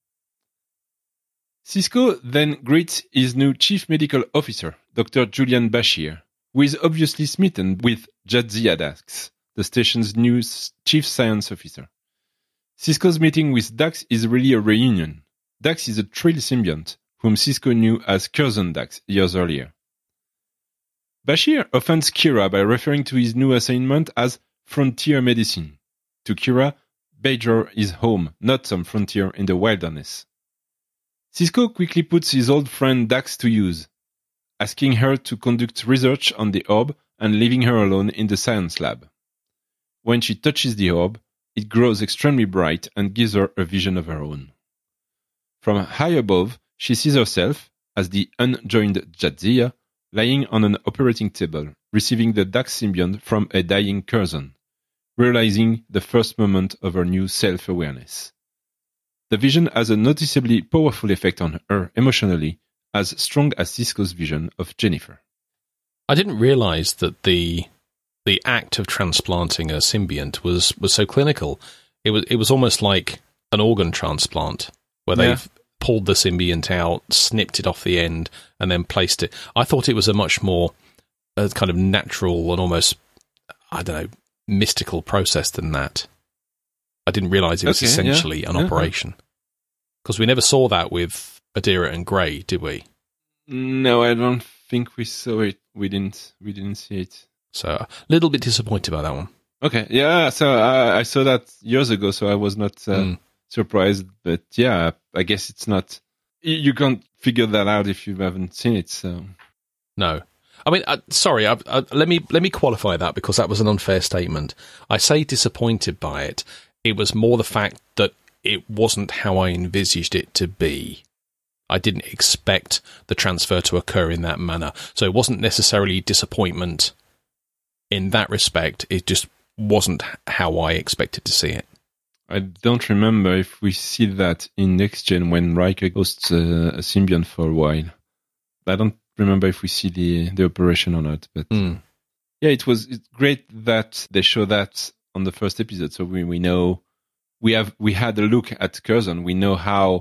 Speaker 1: Sisko then greets his new chief medical officer, Dr. Julian Bashir, who is obviously smitten with Jadzia Dax, the station's new chief science officer. Sisko's meeting with Dax is really a reunion. Dax is a Trill symbiont, whom Sisko knew as Curzon Dax years earlier. Bashir offends Kira by referring to his new assignment as frontier medicine. To Kira, Bajor is home, not some frontier in the wilderness. Sisko quickly puts his old friend Dax to use, asking her to conduct research on the orb and leaving her alone in the science lab. When she touches the orb, it grows extremely bright and gives her a vision of her own. From high above, she sees herself, as the unjoined Jadzia, lying on an operating table, receiving the Dax symbiont from a dying Curzon. realizing the first moment of her new self-awareness. The vision has a noticeably powerful effect on her emotionally, as strong as Sisko's vision of Jennifer.
Speaker 2: I didn't realize that the act of transplanting a symbiont was so clinical. It was almost like an organ transplant where they've pulled the symbiont out, snipped it off the end, and then placed it. I thought it was a much more kind of natural and almost, I don't know, mystical process than that. I didn't realize it was essentially an operation. Because we never saw that with Adira and Grey, did we?
Speaker 1: No, I don't think we saw it. We didn't see it.
Speaker 2: So a little bit disappointed by that one.
Speaker 1: Okay, yeah. So I saw that years ago, so I was not surprised. But yeah, I guess it's not. You can't figure that out if you haven't seen it. So
Speaker 2: no, I mean, sorry. Let me qualify that because that was an unfair statement. I say disappointed by it. It was more the fact that it wasn't how I envisaged it to be. I didn't expect the transfer to occur in that manner. So it wasn't necessarily disappointment in that respect. It just wasn't how I expected to see it.
Speaker 1: I don't remember if we see that in Next Gen when Riker hosts a symbiont for a while. I don't remember if we see the operation or not. But yeah, it's great that they show that on the first episode. So we know we had a look at Curzon. We know how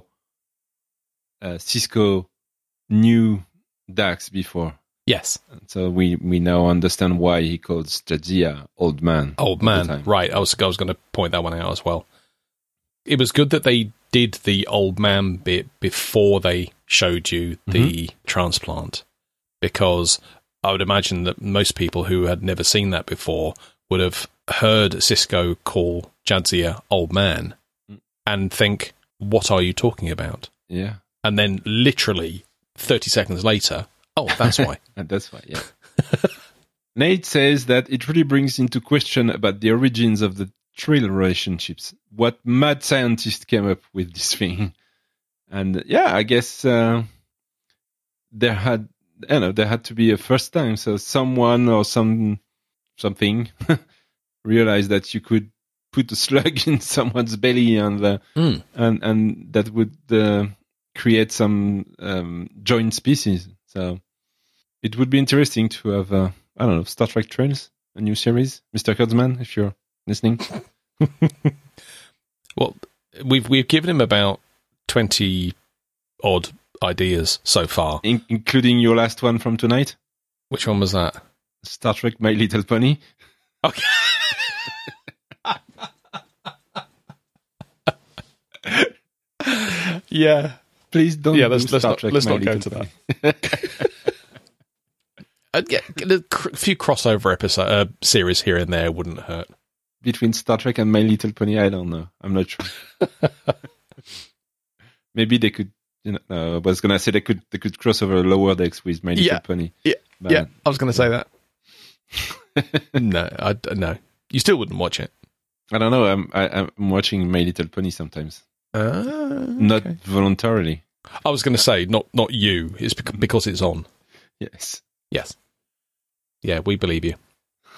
Speaker 1: Sisko knew Dax before.
Speaker 2: Yes.
Speaker 1: And so we now understand why he calls Jadzia old man.
Speaker 2: Old man, right. I was going to point that one out as well. It was good that they did the old man bit before they showed you the transplant, because I would imagine that most people who had never seen that before would have heard Sisko call Jadzia old man and think, what are you talking about?
Speaker 1: Yeah.
Speaker 2: And then literally 30 seconds later, oh, that's why.
Speaker 1: That's why, yeah. Nate says that it really brings into question about the origins of the Trill relationships. What mad scientist came up with this thing? And yeah, I guess there had to be a first time. So someone or something realized that you could put a slug in someone's belly and that would create some joint species. So it would be interesting to have, Star Trek Trails, a new series. Mr. Kurtzman, if you're listening.
Speaker 2: Well, we've given him about 20 odd ideas so far.
Speaker 1: Including your last one from tonight?
Speaker 2: Which one was that?
Speaker 1: Star Trek My Little Pony.
Speaker 2: Okay. Yeah.
Speaker 1: Please don't.
Speaker 2: Yeah, let's not go into that. A few crossover series here and there wouldn't hurt.
Speaker 1: Between Star Trek and My Little Pony, I don't know. I'm not sure. Maybe they could. I was gonna say they could cross over Lower Decks with My Little Pony.
Speaker 2: Yeah, I was gonna say that. No, you still wouldn't watch it.
Speaker 1: I don't know. I'm watching My Little Pony sometimes. Not voluntarily.
Speaker 2: I was going to say not you. It's because it's on.
Speaker 1: Yes.
Speaker 2: Yeah, we believe you.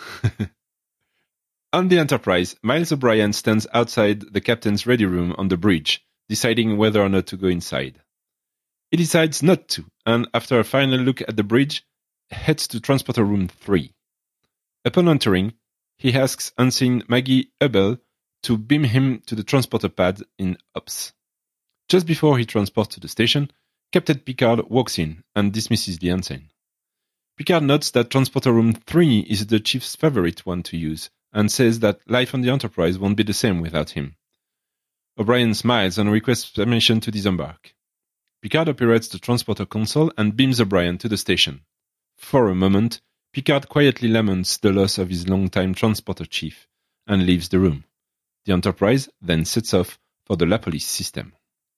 Speaker 1: On the Enterprise, Miles O'Brien stands outside the captain's ready room on the bridge, deciding whether or not to go inside. He decides not to, and after a final look at the bridge, heads to Transporter Room 3. Upon entering, he asks Unseen Maggie Hubble to beam him to the transporter pad in Ops. Just before he transports to the station, Captain Picard walks in and dismisses the Unseen. Picard notes that Transporter Room 3 is the Chief's favorite one to use, and says that life on the Enterprise won't be the same without him. O'Brien smiles and requests permission to disembark. Picard operates the transporter console and beams O'Brien to the station. For a moment, Picard quietly laments the loss of his longtime transporter chief, and leaves the room. The Enterprise then sets off for the Lapolis system.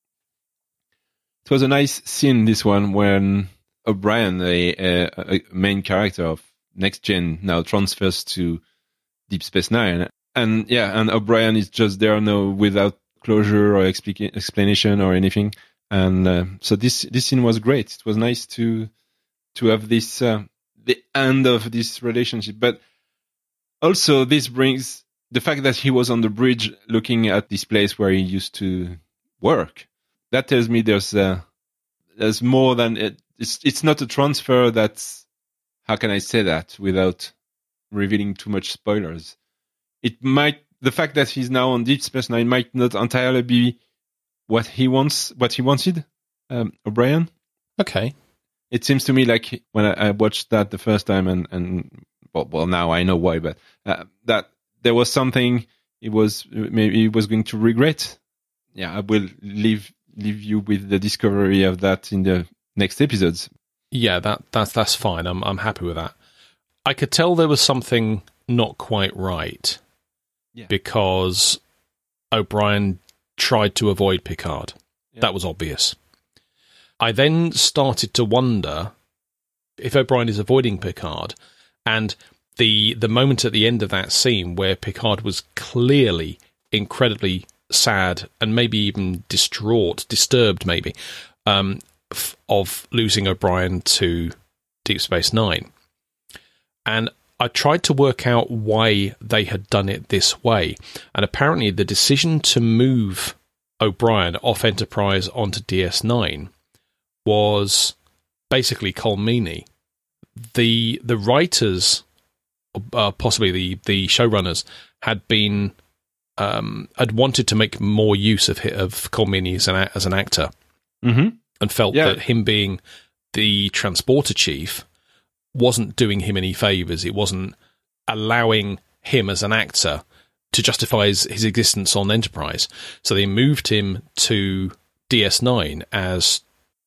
Speaker 1: It was a nice scene, this one, when O'Brien, a main character of Next Gen, now transfers to Deep Space Nine. And O'Brien is just there now without closure or explanation or anything. And so this scene was great. It was nice to have this the end of this relationship. But also this brings the fact that he was on the bridge looking at this place where he used to work, that tells me there's more than it. It's not a transfer that's, how can I say that without revealing too much spoilers? The fact that he's now on Deep Space Nine might not entirely be what he wanted, O'Brien.
Speaker 2: Okay.
Speaker 1: It seems to me like when I watched that the first time, and well, now I know why, but that there was something maybe he was going to regret. Yeah, I will leave you with the discovery of that in the next episodes.
Speaker 2: Yeah, that's fine. I'm happy with that. I could tell there was something not quite right, because O'Brien tried to avoid Picard. Yeah. That was obvious. I then started to wonder if O'Brien is avoiding Picard, and the moment at the end of that scene where Picard was clearly incredibly sad and maybe even disturbed maybe, of losing O'Brien to Deep Space Nine. And I tried to work out why they had done it this way. And apparently the decision to move O'Brien off Enterprise onto DS9 was basically Colm Meaney. The writers, possibly the showrunners, had wanted to make more use of Colm Meaney as an actor, and felt that him being the transporter chief wasn't doing him any favours. It wasn't allowing him as an actor to justify his existence on Enterprise. So they moved him to DS9 as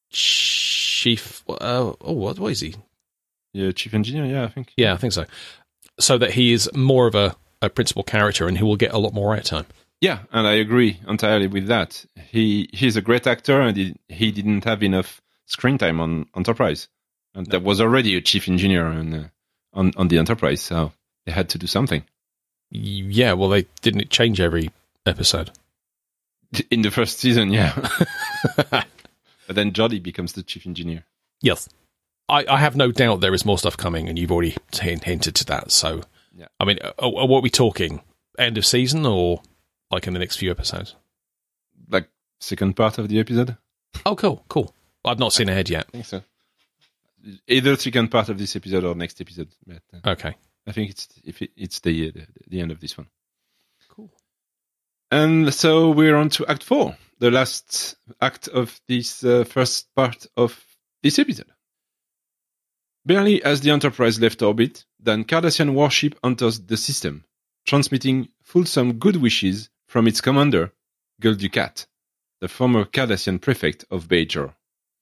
Speaker 2: chief. What is he?
Speaker 1: Yeah, chief engineer. Yeah, I think.
Speaker 2: Yeah, I think so. So that he is more of a principal character, and he will get a lot more airtime.
Speaker 1: Yeah, and I agree entirely with that. He's a great actor, and he didn't have enough screen time on Enterprise, and there was already a chief engineer on the Enterprise, so they had to do something.
Speaker 2: Yeah, well, they didn't change every episode
Speaker 1: in the first season, yeah. But then Jodie becomes the chief engineer.
Speaker 2: Yes, I have no doubt there is more stuff coming, and you've already hinted to that. So, yeah. I mean, what are we talking? End of season, or like in the next few episodes?
Speaker 1: Like second part of the episode.
Speaker 2: Oh, cool. I've not seen ahead yet.
Speaker 1: I think so. Either second part of this episode or next episode. But,
Speaker 2: okay.
Speaker 1: I think it's the end of this one.
Speaker 2: Cool.
Speaker 1: And so we're on to Act 4, the last act of this first part of this episode. Barely has the Enterprise left orbit, then Cardassian warship enters the system, transmitting fulsome good wishes from its commander, Gul Dukat, the former Cardassian prefect of Bajor.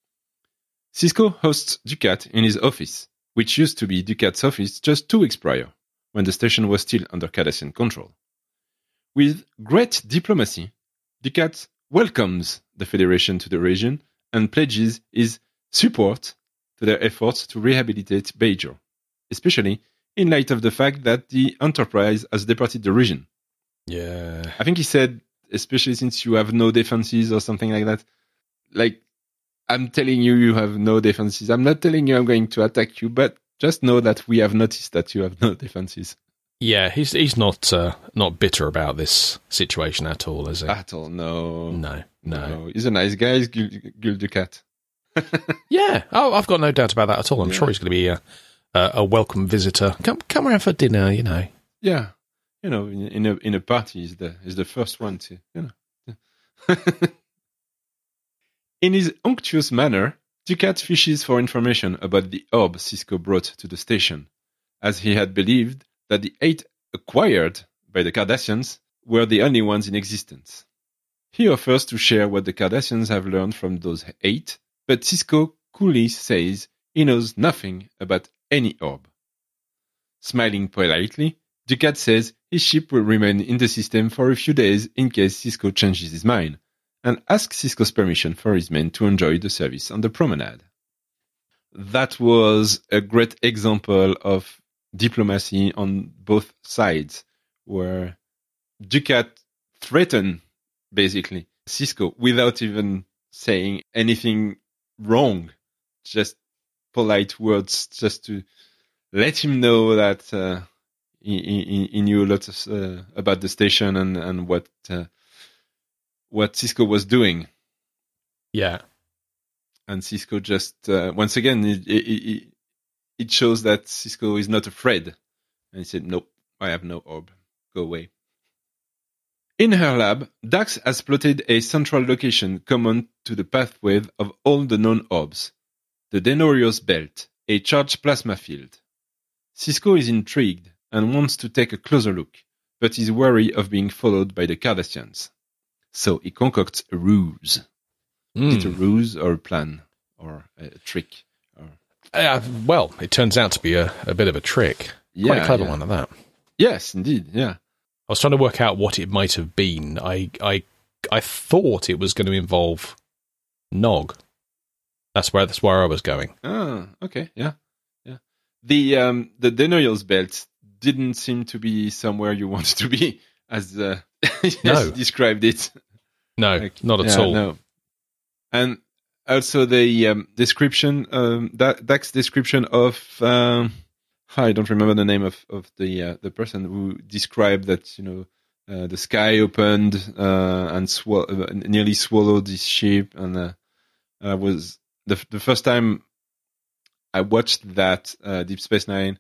Speaker 1: Sisko hosts Dukat in his office, which used to be Dukat's office just 2 weeks prior, when the station was still under Cardassian control. With great diplomacy, Dukat welcomes the Federation to the region and pledges his support to their efforts to rehabilitate Bajor, especially in light of the fact that the Enterprise has departed the region.
Speaker 2: Yeah.
Speaker 1: I think he said, especially since you have no defenses or something like that. Like, I'm telling you, you have no defenses. I'm not telling you I'm going to attack you, but just know that we have noticed that you have no defenses.
Speaker 2: Yeah, he's not bitter about this situation at all, is he?
Speaker 1: At all, no.
Speaker 2: No.
Speaker 1: He's a nice guy, he's Gul Dukat.
Speaker 2: Yeah, I've got no doubt about that at all. I'm sure he's going to be a welcome visitor. Come around for dinner, you know.
Speaker 1: Yeah, you know, in a party, he's the first one to, you know. In his unctuous manner, Dukat fishes for information about the orb Sisko brought to the station, as he had believed that the 8 acquired by the Cardassians were the only ones in existence. He offers to share what the Cardassians have learned from those 8, but Sisko coolly says he knows nothing about any orb. Smiling politely, Dukat says his ship will remain in the system for a few days in case Sisko changes his mind, and asks Sisko's permission for his men to enjoy the service on the promenade. That was a great example of diplomacy on both sides, where Dukat threatened, basically, Sisko without even saying anything wrong. Just polite words, just to let him know that he knew a lot about the station and what Sisko was doing.
Speaker 2: Yeah.
Speaker 1: And Sisko just once again it shows that Sisko is not afraid, and he said, "Nope, I have no orb. Go away." In her lab, Dax has plotted a central location common to the pathway of all the known orbs, the Denorios Belt, a charged plasma field. Sisko is intrigued and wants to take a closer look, but is wary of being followed by the Cardassians. So he concocts a ruse. Is it a ruse or a plan or a trick?
Speaker 2: Well, it turns out to be a bit of a trick. Quite a clever one at that.
Speaker 1: Yes, indeed, yeah.
Speaker 2: I was trying to work out what it might have been. I thought it was going to involve Nog. That's where I was going.
Speaker 1: Ah, okay, yeah. The Denorios Belt didn't seem to be somewhere you wanted to be, as you described it.
Speaker 2: No, not at all.
Speaker 1: No. And also the description, Dax's description of I don't remember the name of the person who described that, the sky opened and nearly swallowed this ship, and was the first time I watched that Deep Space Nine.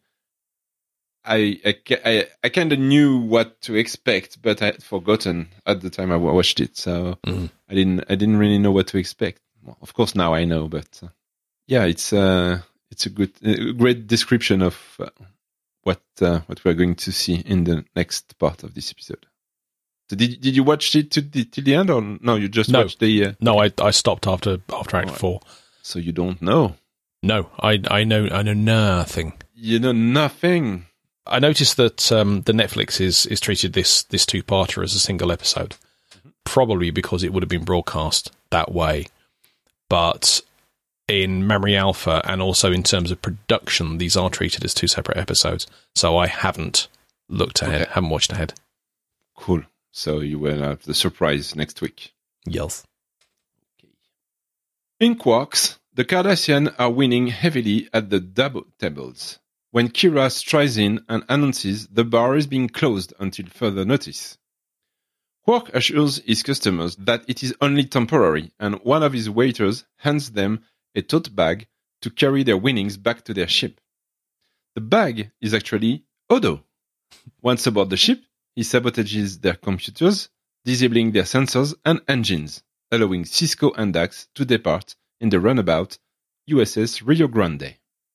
Speaker 1: I kind of knew what to expect, but I had forgotten at the time I watched it, so I didn't really know what to expect. Well, of course now I know, but it's a great description of what we're going to see in the next part of this episode. So did you watch it till the end, or no? You just watched the?
Speaker 2: No, I stopped after Act 4.
Speaker 1: So you don't know?
Speaker 2: No, I know nothing.
Speaker 1: You know nothing.
Speaker 2: I noticed that the Netflix is treated this two-parter as a single episode, probably because it would have been broadcast that way. But in Memory Alpha and also in terms of production, these are treated as two separate episodes. So I haven't looked ahead, haven't watched ahead.
Speaker 1: Cool. So you will have the surprise next week.
Speaker 2: Yes.
Speaker 1: Okay. In Quarks, the Cardassians are winning heavily at the Dabo tables, when Kira strides in and announces the bar is being closed until further notice. Quark assures his customers that it is only temporary, and one of his waiters hands them a tote bag to carry their winnings back to their ship. The bag is actually Odo. Once aboard the ship, he sabotages their computers, disabling their sensors and engines, allowing Sisko and Dax to depart in the runabout USS Rio Grande.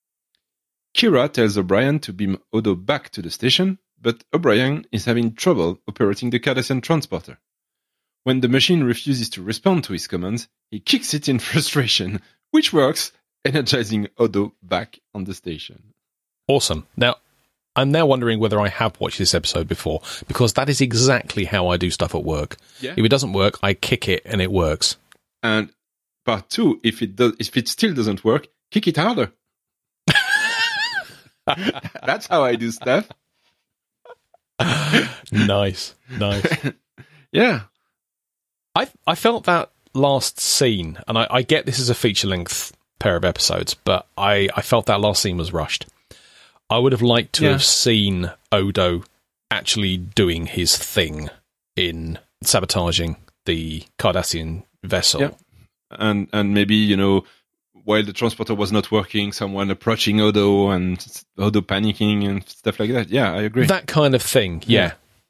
Speaker 1: Kira tells O'Brien to beam Odo back to the station, but O'Brien is having trouble operating the Cardassian transporter. When the machine refuses to respond to his commands, he kicks it in frustration, which works, energizing Odo back on the station.
Speaker 2: Awesome. Now, I'm now wondering whether I have watched this episode before, because that is exactly how I do stuff at work.
Speaker 1: Yeah.
Speaker 2: If it doesn't work, I kick it and it works.
Speaker 1: And part 2, if it still doesn't work, kick it harder. That's how I do stuff.
Speaker 2: Nice.
Speaker 1: Yeah.
Speaker 2: I felt that last scene, and I get this is a feature-length pair of episodes, but I felt that last scene was rushed. I would have liked to have seen Odo actually doing his thing in sabotaging the Cardassian vessel.
Speaker 1: Yeah. And maybe, while the transporter was not working, someone approaching Odo and Odo panicking and stuff like that. Yeah, I agree.
Speaker 2: That kind of thing. Yeah.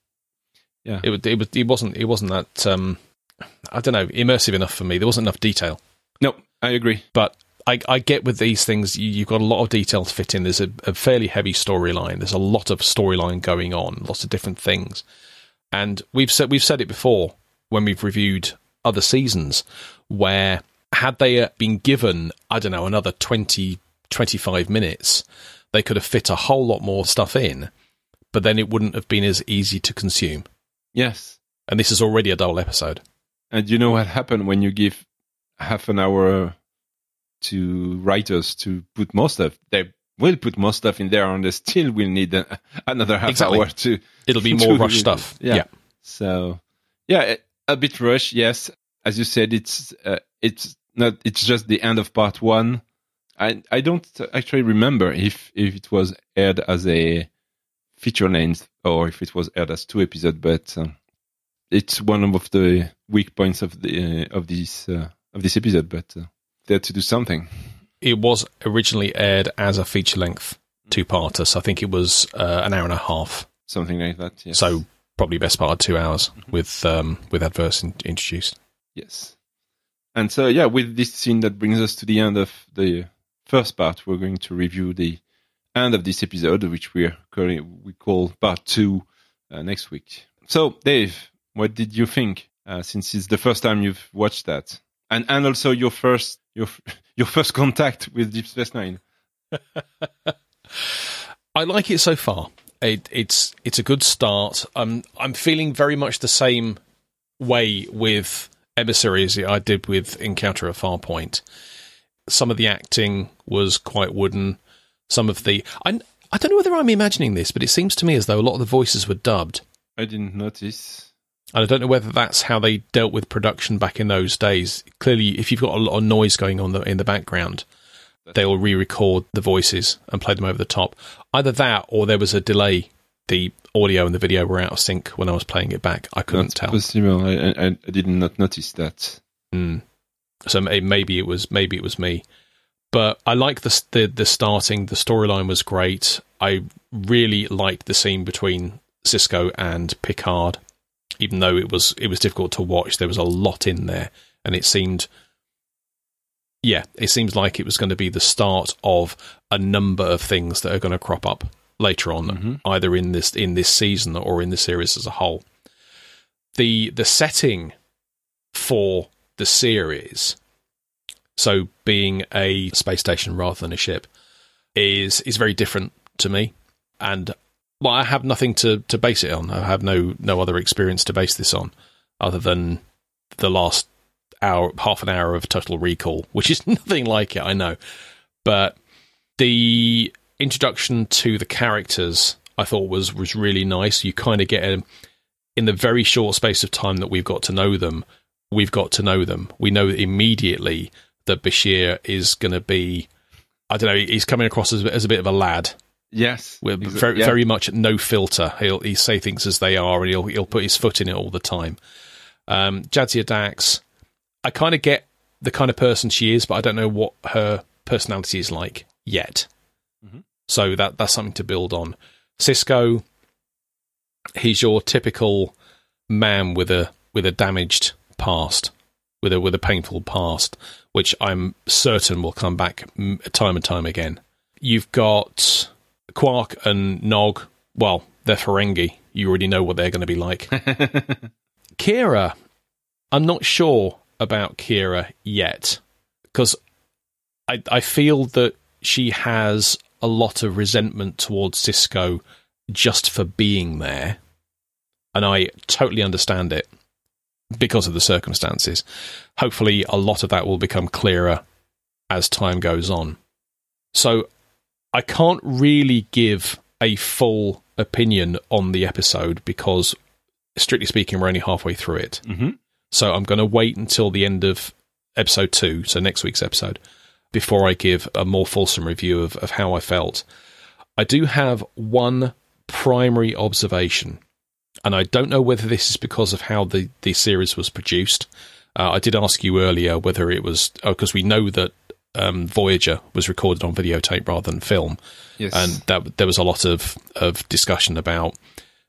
Speaker 2: It wasn't that I don't know, immersive enough for me. There wasn't enough detail.
Speaker 1: No, I agree.
Speaker 2: But I get with these things, you've got a lot of detail to fit in. There's a fairly heavy storyline. There's a lot of storyline going on, lots of different things. And we've said it before when we've reviewed other seasons, where had they been given, I don't know, another 20, 25 minutes, they could have fit a whole lot more stuff in, but then it wouldn't have been as easy to consume.
Speaker 1: Yes.
Speaker 2: And this is already a dull episode.
Speaker 1: And you know what happened when you give half an hour to writers to put more stuff? They will put more stuff in there, and they still will need another half hour to...
Speaker 2: It'll be more rush stuff. Yeah.
Speaker 1: So, a bit rush, yes. As you said, it's just the end of part 1. I don't actually remember if it was aired as a feature length or if it was aired as 2 episodes, but it's one of the weak points of this episode. But they had to do something.
Speaker 2: It was originally aired as a feature-length 2-parter, so I think it was an hour and a half.
Speaker 1: Something like that, yes.
Speaker 2: So probably best part of 2 hours with adverts introduced.
Speaker 1: Yes. And so, yeah, with this scene that brings us to the end of the first part, we're going to review the end of this episode, which we call part 2 next week. So, Dave, what did you think, since it's the first time you've watched that? And also your first contact with Deep Space Nine.
Speaker 2: I like it so far. It's a good start. I'm feeling very much the same way with Emissary as I did with Encounter at Farpoint. Some of the acting was quite wooden. Some of the I don't know whether I'm imagining this, but it seems to me as though a lot of the voices were dubbed.
Speaker 1: I didn't notice.
Speaker 2: And I don't know whether that's how they dealt with production back in those days. Clearly, if you've got a lot of noise going on in the background, they'll re-record the voices and play them over the top. Either that, or there was a delay. The audio and the video were out of sync when I was playing it back. I couldn't tell.
Speaker 1: Possible. I did not notice that.
Speaker 2: So maybe it was me. But I like the starting. The storyline was great. I really liked the scene between Sisko and Picard. Even though it was difficult to watch, there was a lot in there, and it seems like it was going to be the start of a number of things that are going to crop up later on, either in this season or in the series as a whole. The setting for the series, so being a space station rather than a ship, is very different to me, and well, I have nothing to base it on. I have no other experience to base this on, other than the last half an hour of Total Recall, which is nothing like it, I know. But the introduction to the characters, I thought was really nice. You kind of get in the very short space of time that we've got to know them. We know immediately that Bashir is going to be, I don't know, he's coming across as a bit of a lad.
Speaker 1: Yes,
Speaker 2: very much no filter. He'll say things as they are, and he'll put his foot in it all the time. Jadzia Dax, I kind of get the kind of person she is, but I don't know what her personality is like yet. So that's something to build on. Sisko, he's your typical man with a damaged past, with a painful past, which I'm certain will come back time and time again. You've got Quark and Nog. Well, they're Ferengi. You already know what they're going to be like. Kira, I'm not sure about Kira yet, because I feel that she has a lot of resentment towards Sisko just for being there, and I totally understand it because of the circumstances. Hopefully a lot of that will become clearer as time goes on. So I can't really give a full opinion on the episode because, strictly speaking, we're only halfway through it. So I'm going to wait until the end of episode 2, so next week's episode, before I give a more fulsome review of how I felt. I do have one primary observation, and I don't know whether this is because of how the series was produced. I did ask you earlier whether it was, because we know that Voyager was recorded on videotape rather than film.
Speaker 1: Yes.
Speaker 2: And that there was a lot of discussion about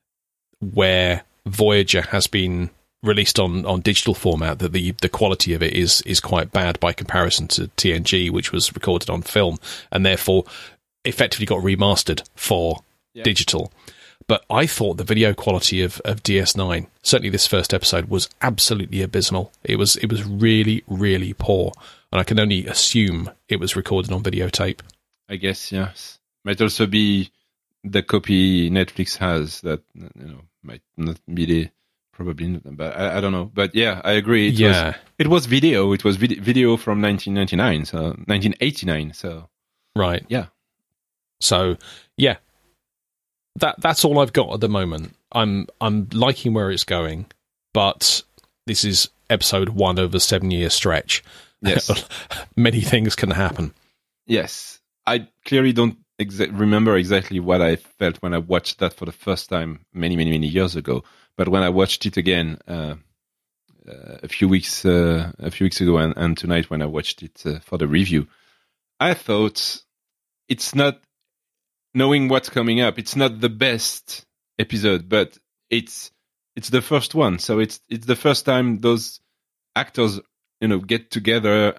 Speaker 2: where Voyager has been released on digital format, that the quality of it is quite bad by comparison to TNG, which was recorded on film and therefore effectively got remastered for digital. But I thought the video quality of DS9, certainly this first episode, was absolutely abysmal. It was really, really poor, and I can only assume it was recorded on videotape. I
Speaker 1: guess, yes. Might also be the copy Netflix has that, might not be the, probably not, but I don't know. But yeah, I agree. It was video. It was video from 1999, so 1989. So
Speaker 2: right,
Speaker 1: yeah.
Speaker 2: So yeah, that's all I've got at the moment. I'm liking where it's going, but this is episode 1 of a 7-year stretch.
Speaker 1: Yes,
Speaker 2: many things can happen.
Speaker 1: Yes, I clearly don't remember exactly what I felt when I watched that for the first time many years ago. But when I watched it again a few weeks ago, and tonight when I watched it for the review, I thought it's not, knowing what's coming up, it's not the best episode, but it's the first one. So it's the first time those actors, get together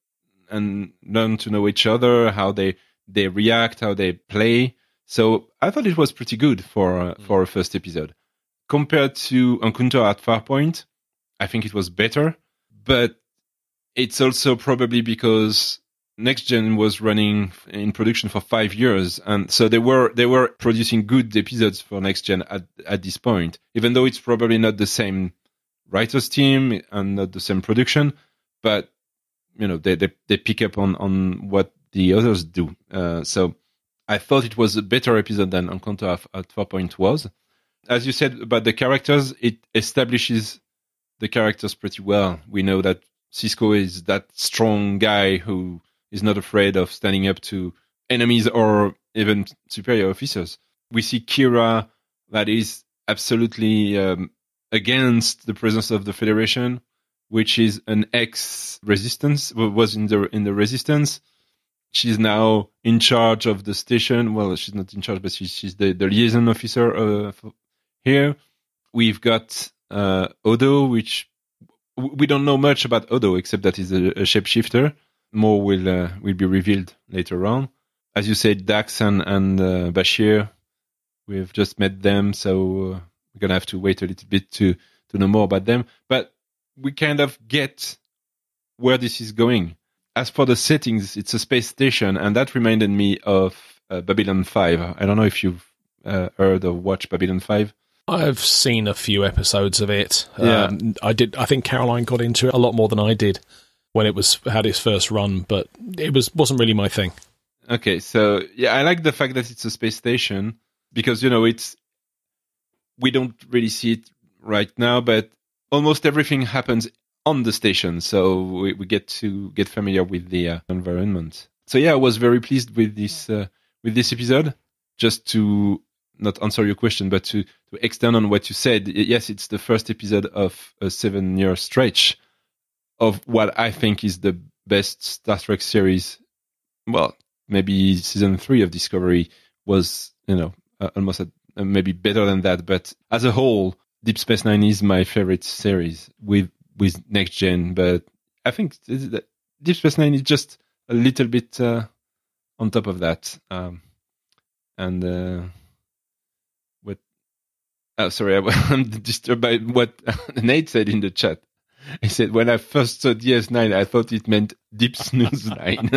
Speaker 1: and learn to know each other, how they react, how they play. So I thought it was pretty good for a first episode. Compared to Encounter at Farpoint, I think it was better, but it's also probably because Next Gen was running in production for 5 years, and so they were producing good episodes for Next Gen at this point, even though it's probably not the same writers team and not the same production, but they pick up on what the others do. So I thought it was a better episode than Encounter at Farpoint was. As you said about the characters, it establishes the characters pretty well. We know that Cisco is that strong guy who is not afraid of standing up to enemies or even superior officers. We see Kira, that is absolutely against the presence of the Federation, which is an ex-resistance, was in the resistance. She's now in charge of the station. Well, she's not in charge, but she's the liaison officer here. We've got Odo, which we don't know much about Odo, except that he's a shapeshifter. More will be revealed later on. As you said, Dax and Bashir, we've just met them, so we're going to have to wait a little bit to know more about them. But we kind of get where this is going. As for the settings, it's a space station, and that reminded me of Babylon 5. I don't know if you've heard or watched Babylon 5.
Speaker 2: I've seen a few episodes of it.
Speaker 1: Yeah.
Speaker 2: I think Caroline got into it a lot more than I did when it had its first run, but it wasn't really my thing.
Speaker 1: Okay, so yeah, I like the fact that it's a space station because we don't really see it right now, but almost everything happens on the station, so we get to get familiar with the environment. So yeah, I was very pleased with this episode. Just to not answer your question, but to extend on what you said, yes, it's the first episode of a 7-year stretch of what I think is the best Star Trek series. Well, maybe season 3 of Discovery was, almost maybe better than that. But as a whole, Deep Space Nine is my favorite series with Next Gen. But I think Deep Space Nine is just a little bit on top of that. Sorry, I'm disturbed by what Nate said in the chat. He said, when I first saw DS9, I thought it meant Deep Snooze 9.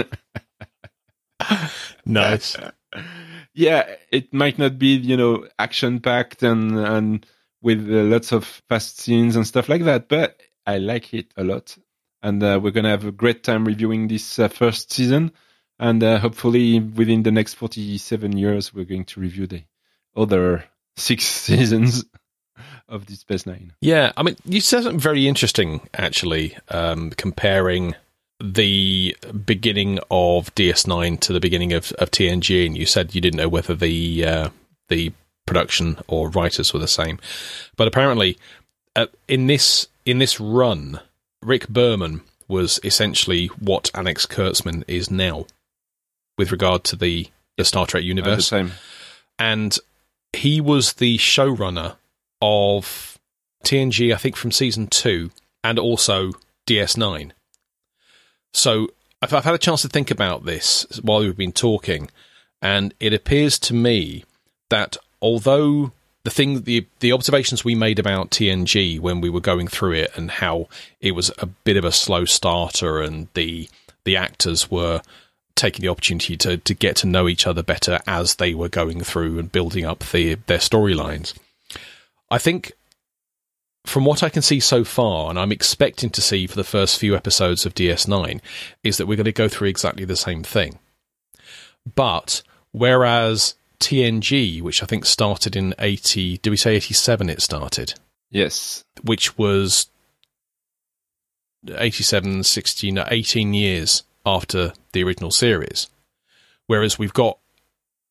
Speaker 2: Nice.
Speaker 1: Yeah, it might not be, action-packed and with lots of fast scenes and stuff like that, but I like it a lot. And we're going to have a great time reviewing this first season. And hopefully within the next 47 years, we're going to review the other 6 seasons of Deep Space Nine.
Speaker 2: Yeah, I mean, you said something very interesting, actually, comparing the beginning of DS9 to the beginning of TNG, and you said you didn't know whether the production or writers were the same. But apparently, in this run, Rick Berman was essentially what Alex Kurtzman is now with regard to the Star Trek universe.
Speaker 1: At the time.
Speaker 2: And he was the showrunner of TNG, I think, from season 2, and also DS9. So I've had a chance to think about this while we've been talking, and it appears to me that although the observations we made about TNG when we were going through it and how it was a bit of a slow starter and the actors were taking the opportunity to get to know each other better as they were going through and building up their storylines. I think from what I can see so far, and I'm expecting to see for the first few episodes of DS9, is that we're going to go through exactly the same thing. But whereas TNG, which I think started in 80, did we say 87 it started?
Speaker 1: Yes.
Speaker 2: Which was 87, 16, 18 years after the original series. Whereas we've got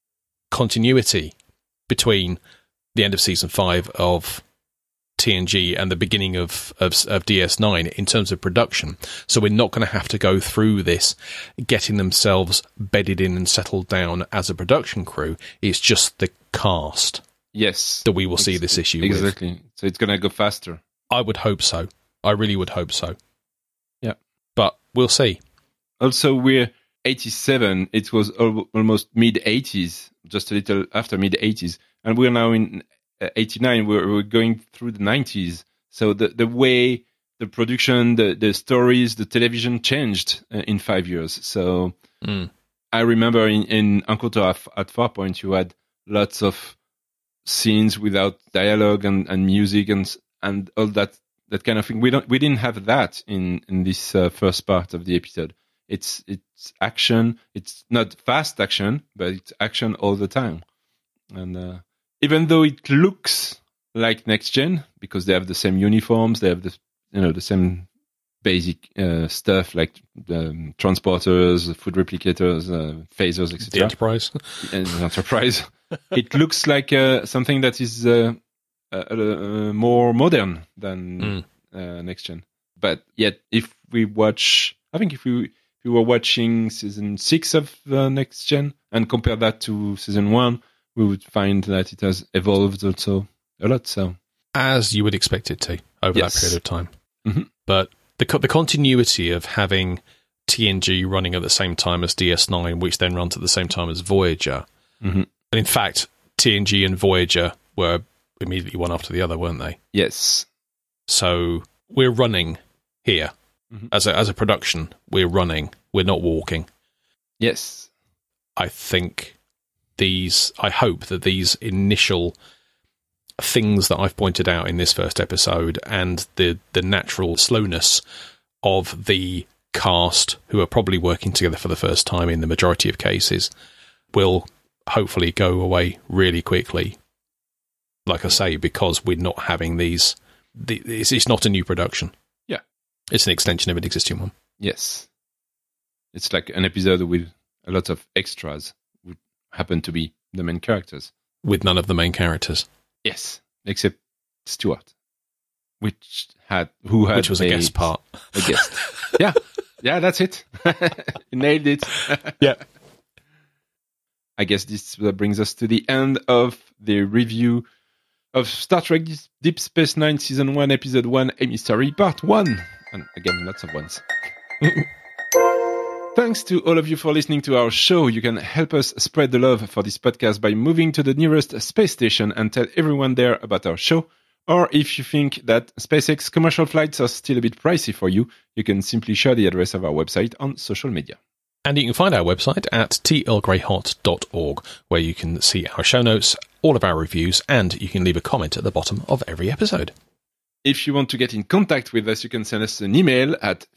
Speaker 2: continuity between the end of season 5 of TNG and the beginning of DS9 in terms of production. So we're not going to have to go through this getting themselves bedded in and settled down as a production crew. It's just the cast.
Speaker 1: Yes.
Speaker 2: That we will see this issue with.
Speaker 1: Exactly. So it's going to go faster.
Speaker 2: I would hope so. I really would hope so.
Speaker 1: Yeah.
Speaker 2: But we'll see.
Speaker 1: Also, we're 87. It was almost mid-80s, just a little after mid-80s. And we're now in 89. We're going through the 90s. So the way the production, the stories, the television changed in 5 years. So I remember in Encounter at Farpoint, you had lots of scenes without dialogue and music and all that kind of thing. We didn't have that in this first part of the episode. It's action. It's not fast action, but it's action all the time. And even though it looks like Next Gen because they have the same uniforms, they have the same basic stuff like transporters, food replicators, phasers, etc.
Speaker 2: The Enterprise.
Speaker 1: And the Enterprise. It looks like something that is more modern than Next Gen. But yet, if we watch, I think if we were watching season 6 of Next Gen and compare that to season 1, we would find that it has evolved also a lot. So,
Speaker 2: as you would expect it to over that period of time.
Speaker 1: Mm-hmm.
Speaker 2: But the continuity of having TNG running at the same time as DS9, which then runs at the same time as Voyager.
Speaker 1: Mm-hmm.
Speaker 2: And in fact, TNG and Voyager were immediately one after the other, weren't they?
Speaker 1: Yes.
Speaker 2: So we're running here.
Speaker 1: Mm-hmm.
Speaker 2: As a production, we're running. We're not walking.
Speaker 1: Yes.
Speaker 2: I hope that these initial things that I've pointed out in this first episode and the natural slowness of the cast, who are probably working together for the first time in the majority of cases, will hopefully go away really quickly. Like I say, because we're not having these... It's not a new production.
Speaker 1: Yeah.
Speaker 2: It's an extension of an existing one.
Speaker 1: Yes. It's like an episode with a lot of extras who happen to be the main characters.
Speaker 2: With none of the main characters.
Speaker 1: Yes, except Stewart, which was
Speaker 2: a guest part.
Speaker 1: A guest. Yeah, that's it. Nailed it.
Speaker 2: Yeah.
Speaker 1: I guess this brings us to the end of the review of Star Trek Deep Space Nine Season 1, Episode 1, A Mystery, Part 1. And again, lots of ones. Thanks to all of you for listening to our show. You can help us spread the love for this podcast by moving to the nearest space station and tell everyone there about our show. Or if you think that SpaceX commercial flights are still a bit pricey for you, you can simply share the address of our website on social media.
Speaker 2: And you can find our website at tlgreyhot.org, where you can see our show notes, all of our reviews, and you can leave a comment at the bottom of every episode.
Speaker 1: If you want to get in contact with us, you can send us an email at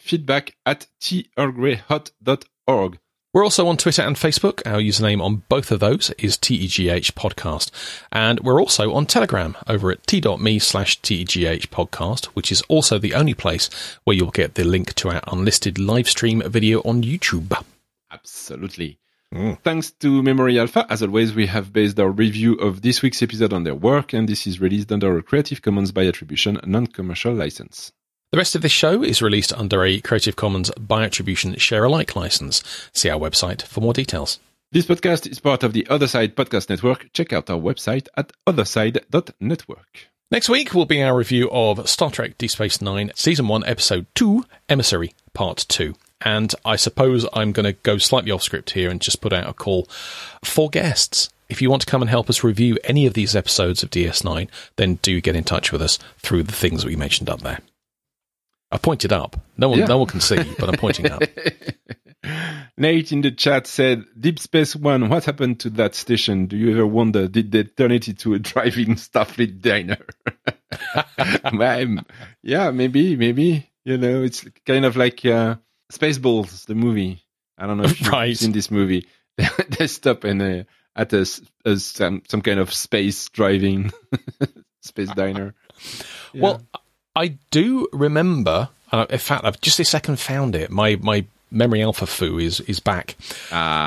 Speaker 1: feedback@tlgreyhot.org.
Speaker 2: We're also on Twitter and Facebook. Our username on both of those is TEGH Podcast. And we're also on Telegram over at t.me/TEGH Podcast, which is also the only place where you'll get the link to our unlisted live stream video on YouTube.
Speaker 1: Absolutely. Thanks to Memory Alpha. As always, we have based our review of this week's episode on their work, and this is released under a Creative Commons by attribution non-commercial license.
Speaker 2: The rest of this show is released under a Creative Commons by attribution share-alike license. See our website for more details.
Speaker 1: This podcast is part of the Other Side Podcast Network. Check out our website at otherside.network.
Speaker 2: Next week will be our review of Star Trek Deep Space Nine, Season 1, Episode 2, Emissary, Part 2. And I suppose I'm going to go slightly off script here and just put out a call for guests. If you want to come and help us review any of these episodes of DS9, then do get in touch with us through the things we mentioned up there. I pointed up. No one can see, but I'm pointing up.
Speaker 1: Nate in the chat said, Deep Space One, what happened to that station? Do you ever wonder, did they turn it into a drive-in Starfleet diner? Yeah, maybe. You know, it's kind of like Spaceballs, the movie. I don't know if you've seen this movie. They stop at some kind of space driving space diner. Yeah.
Speaker 2: Well, I do remember, in fact, I've just this second found it. My Memory Alpha foo is back.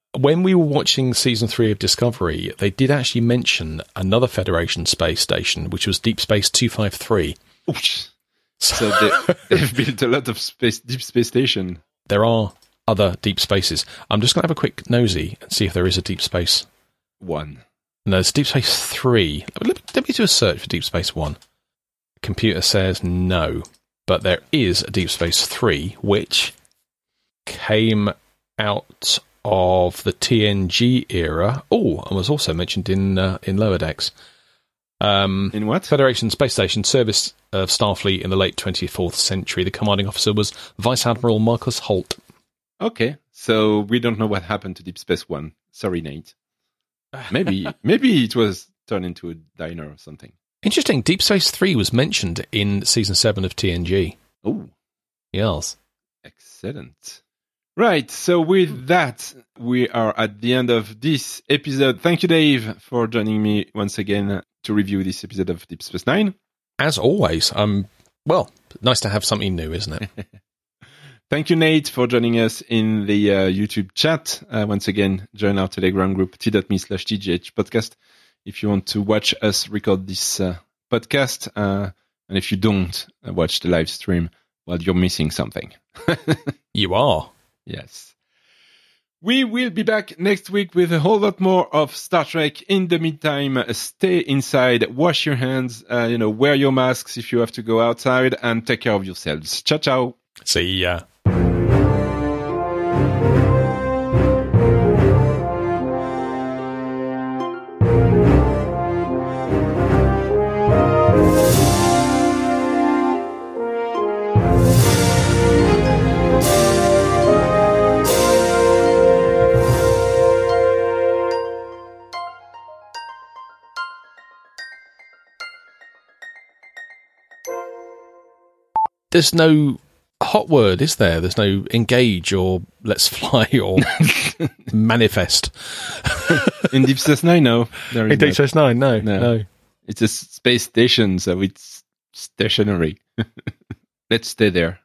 Speaker 2: When we were watching season 3 of Discovery, they did actually mention another Federation space station, which was Deep Space 253.
Speaker 1: Oops. So they've built a lot of deep space station.
Speaker 2: There are other deep spaces. I'm just going to have a quick nosy and see if there is a Deep Space
Speaker 1: 1.
Speaker 2: No, it's Deep Space 3. Let me do a search for Deep Space 1. Computer says no, but there is a Deep Space 3, which came out of the TNG era. Oh, and was also mentioned in Lower Decks.
Speaker 1: In what?
Speaker 2: Federation Space Station, service of Starfleet in the late 24th century. The commanding officer was Vice Admiral Marcus Holt.
Speaker 1: Okay, so we don't know what happened to Deep Space 1. Sorry, Nate. Maybe it was turned into a diner or something.
Speaker 2: Interesting. Deep Space 3 was mentioned in season 7 of TNG.
Speaker 1: Oh,
Speaker 2: yes.
Speaker 1: Excellent. Right, so with that, we are at the end of this episode. Thank you, Dave, for joining me once again to review this episode of Deep Space Nine.
Speaker 2: As always, well, nice to have something new, isn't it?
Speaker 1: Thank you, Nate, for joining us in the YouTube chat. Once again, join our Telegram group, t.me/TGH podcast, if you want to watch us record this podcast. And if you don't watch the live stream, well, you're missing something.
Speaker 2: You are.
Speaker 1: Yes. We will be back next week with a whole lot more of Star Trek. In the meantime, stay inside, wash your hands, wear your masks if you have to go outside, and take care of yourselves. Ciao, ciao.
Speaker 2: See ya. There's no hot word, is there? There's no engage or let's fly or manifest.
Speaker 1: In Deep Space Nine, no.
Speaker 2: In Deep Space Nine, no.
Speaker 1: It's a space station, so it's stationary. Let's stay there.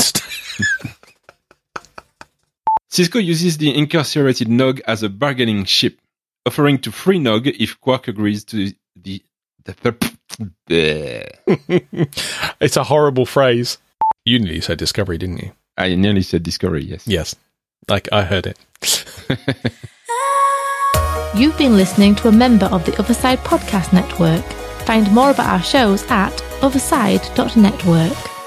Speaker 1: Sisko uses the incarcerated Nog as a bargaining chip, offering to free Nog if Quark agrees to the
Speaker 2: It's a horrible phrase. You nearly said Discovery, didn't you?
Speaker 1: I nearly said Discovery, yes.
Speaker 2: Yes. I heard it.
Speaker 3: You've been listening to a member of the Otherside Podcast Network. Find more about our shows at otherside.network.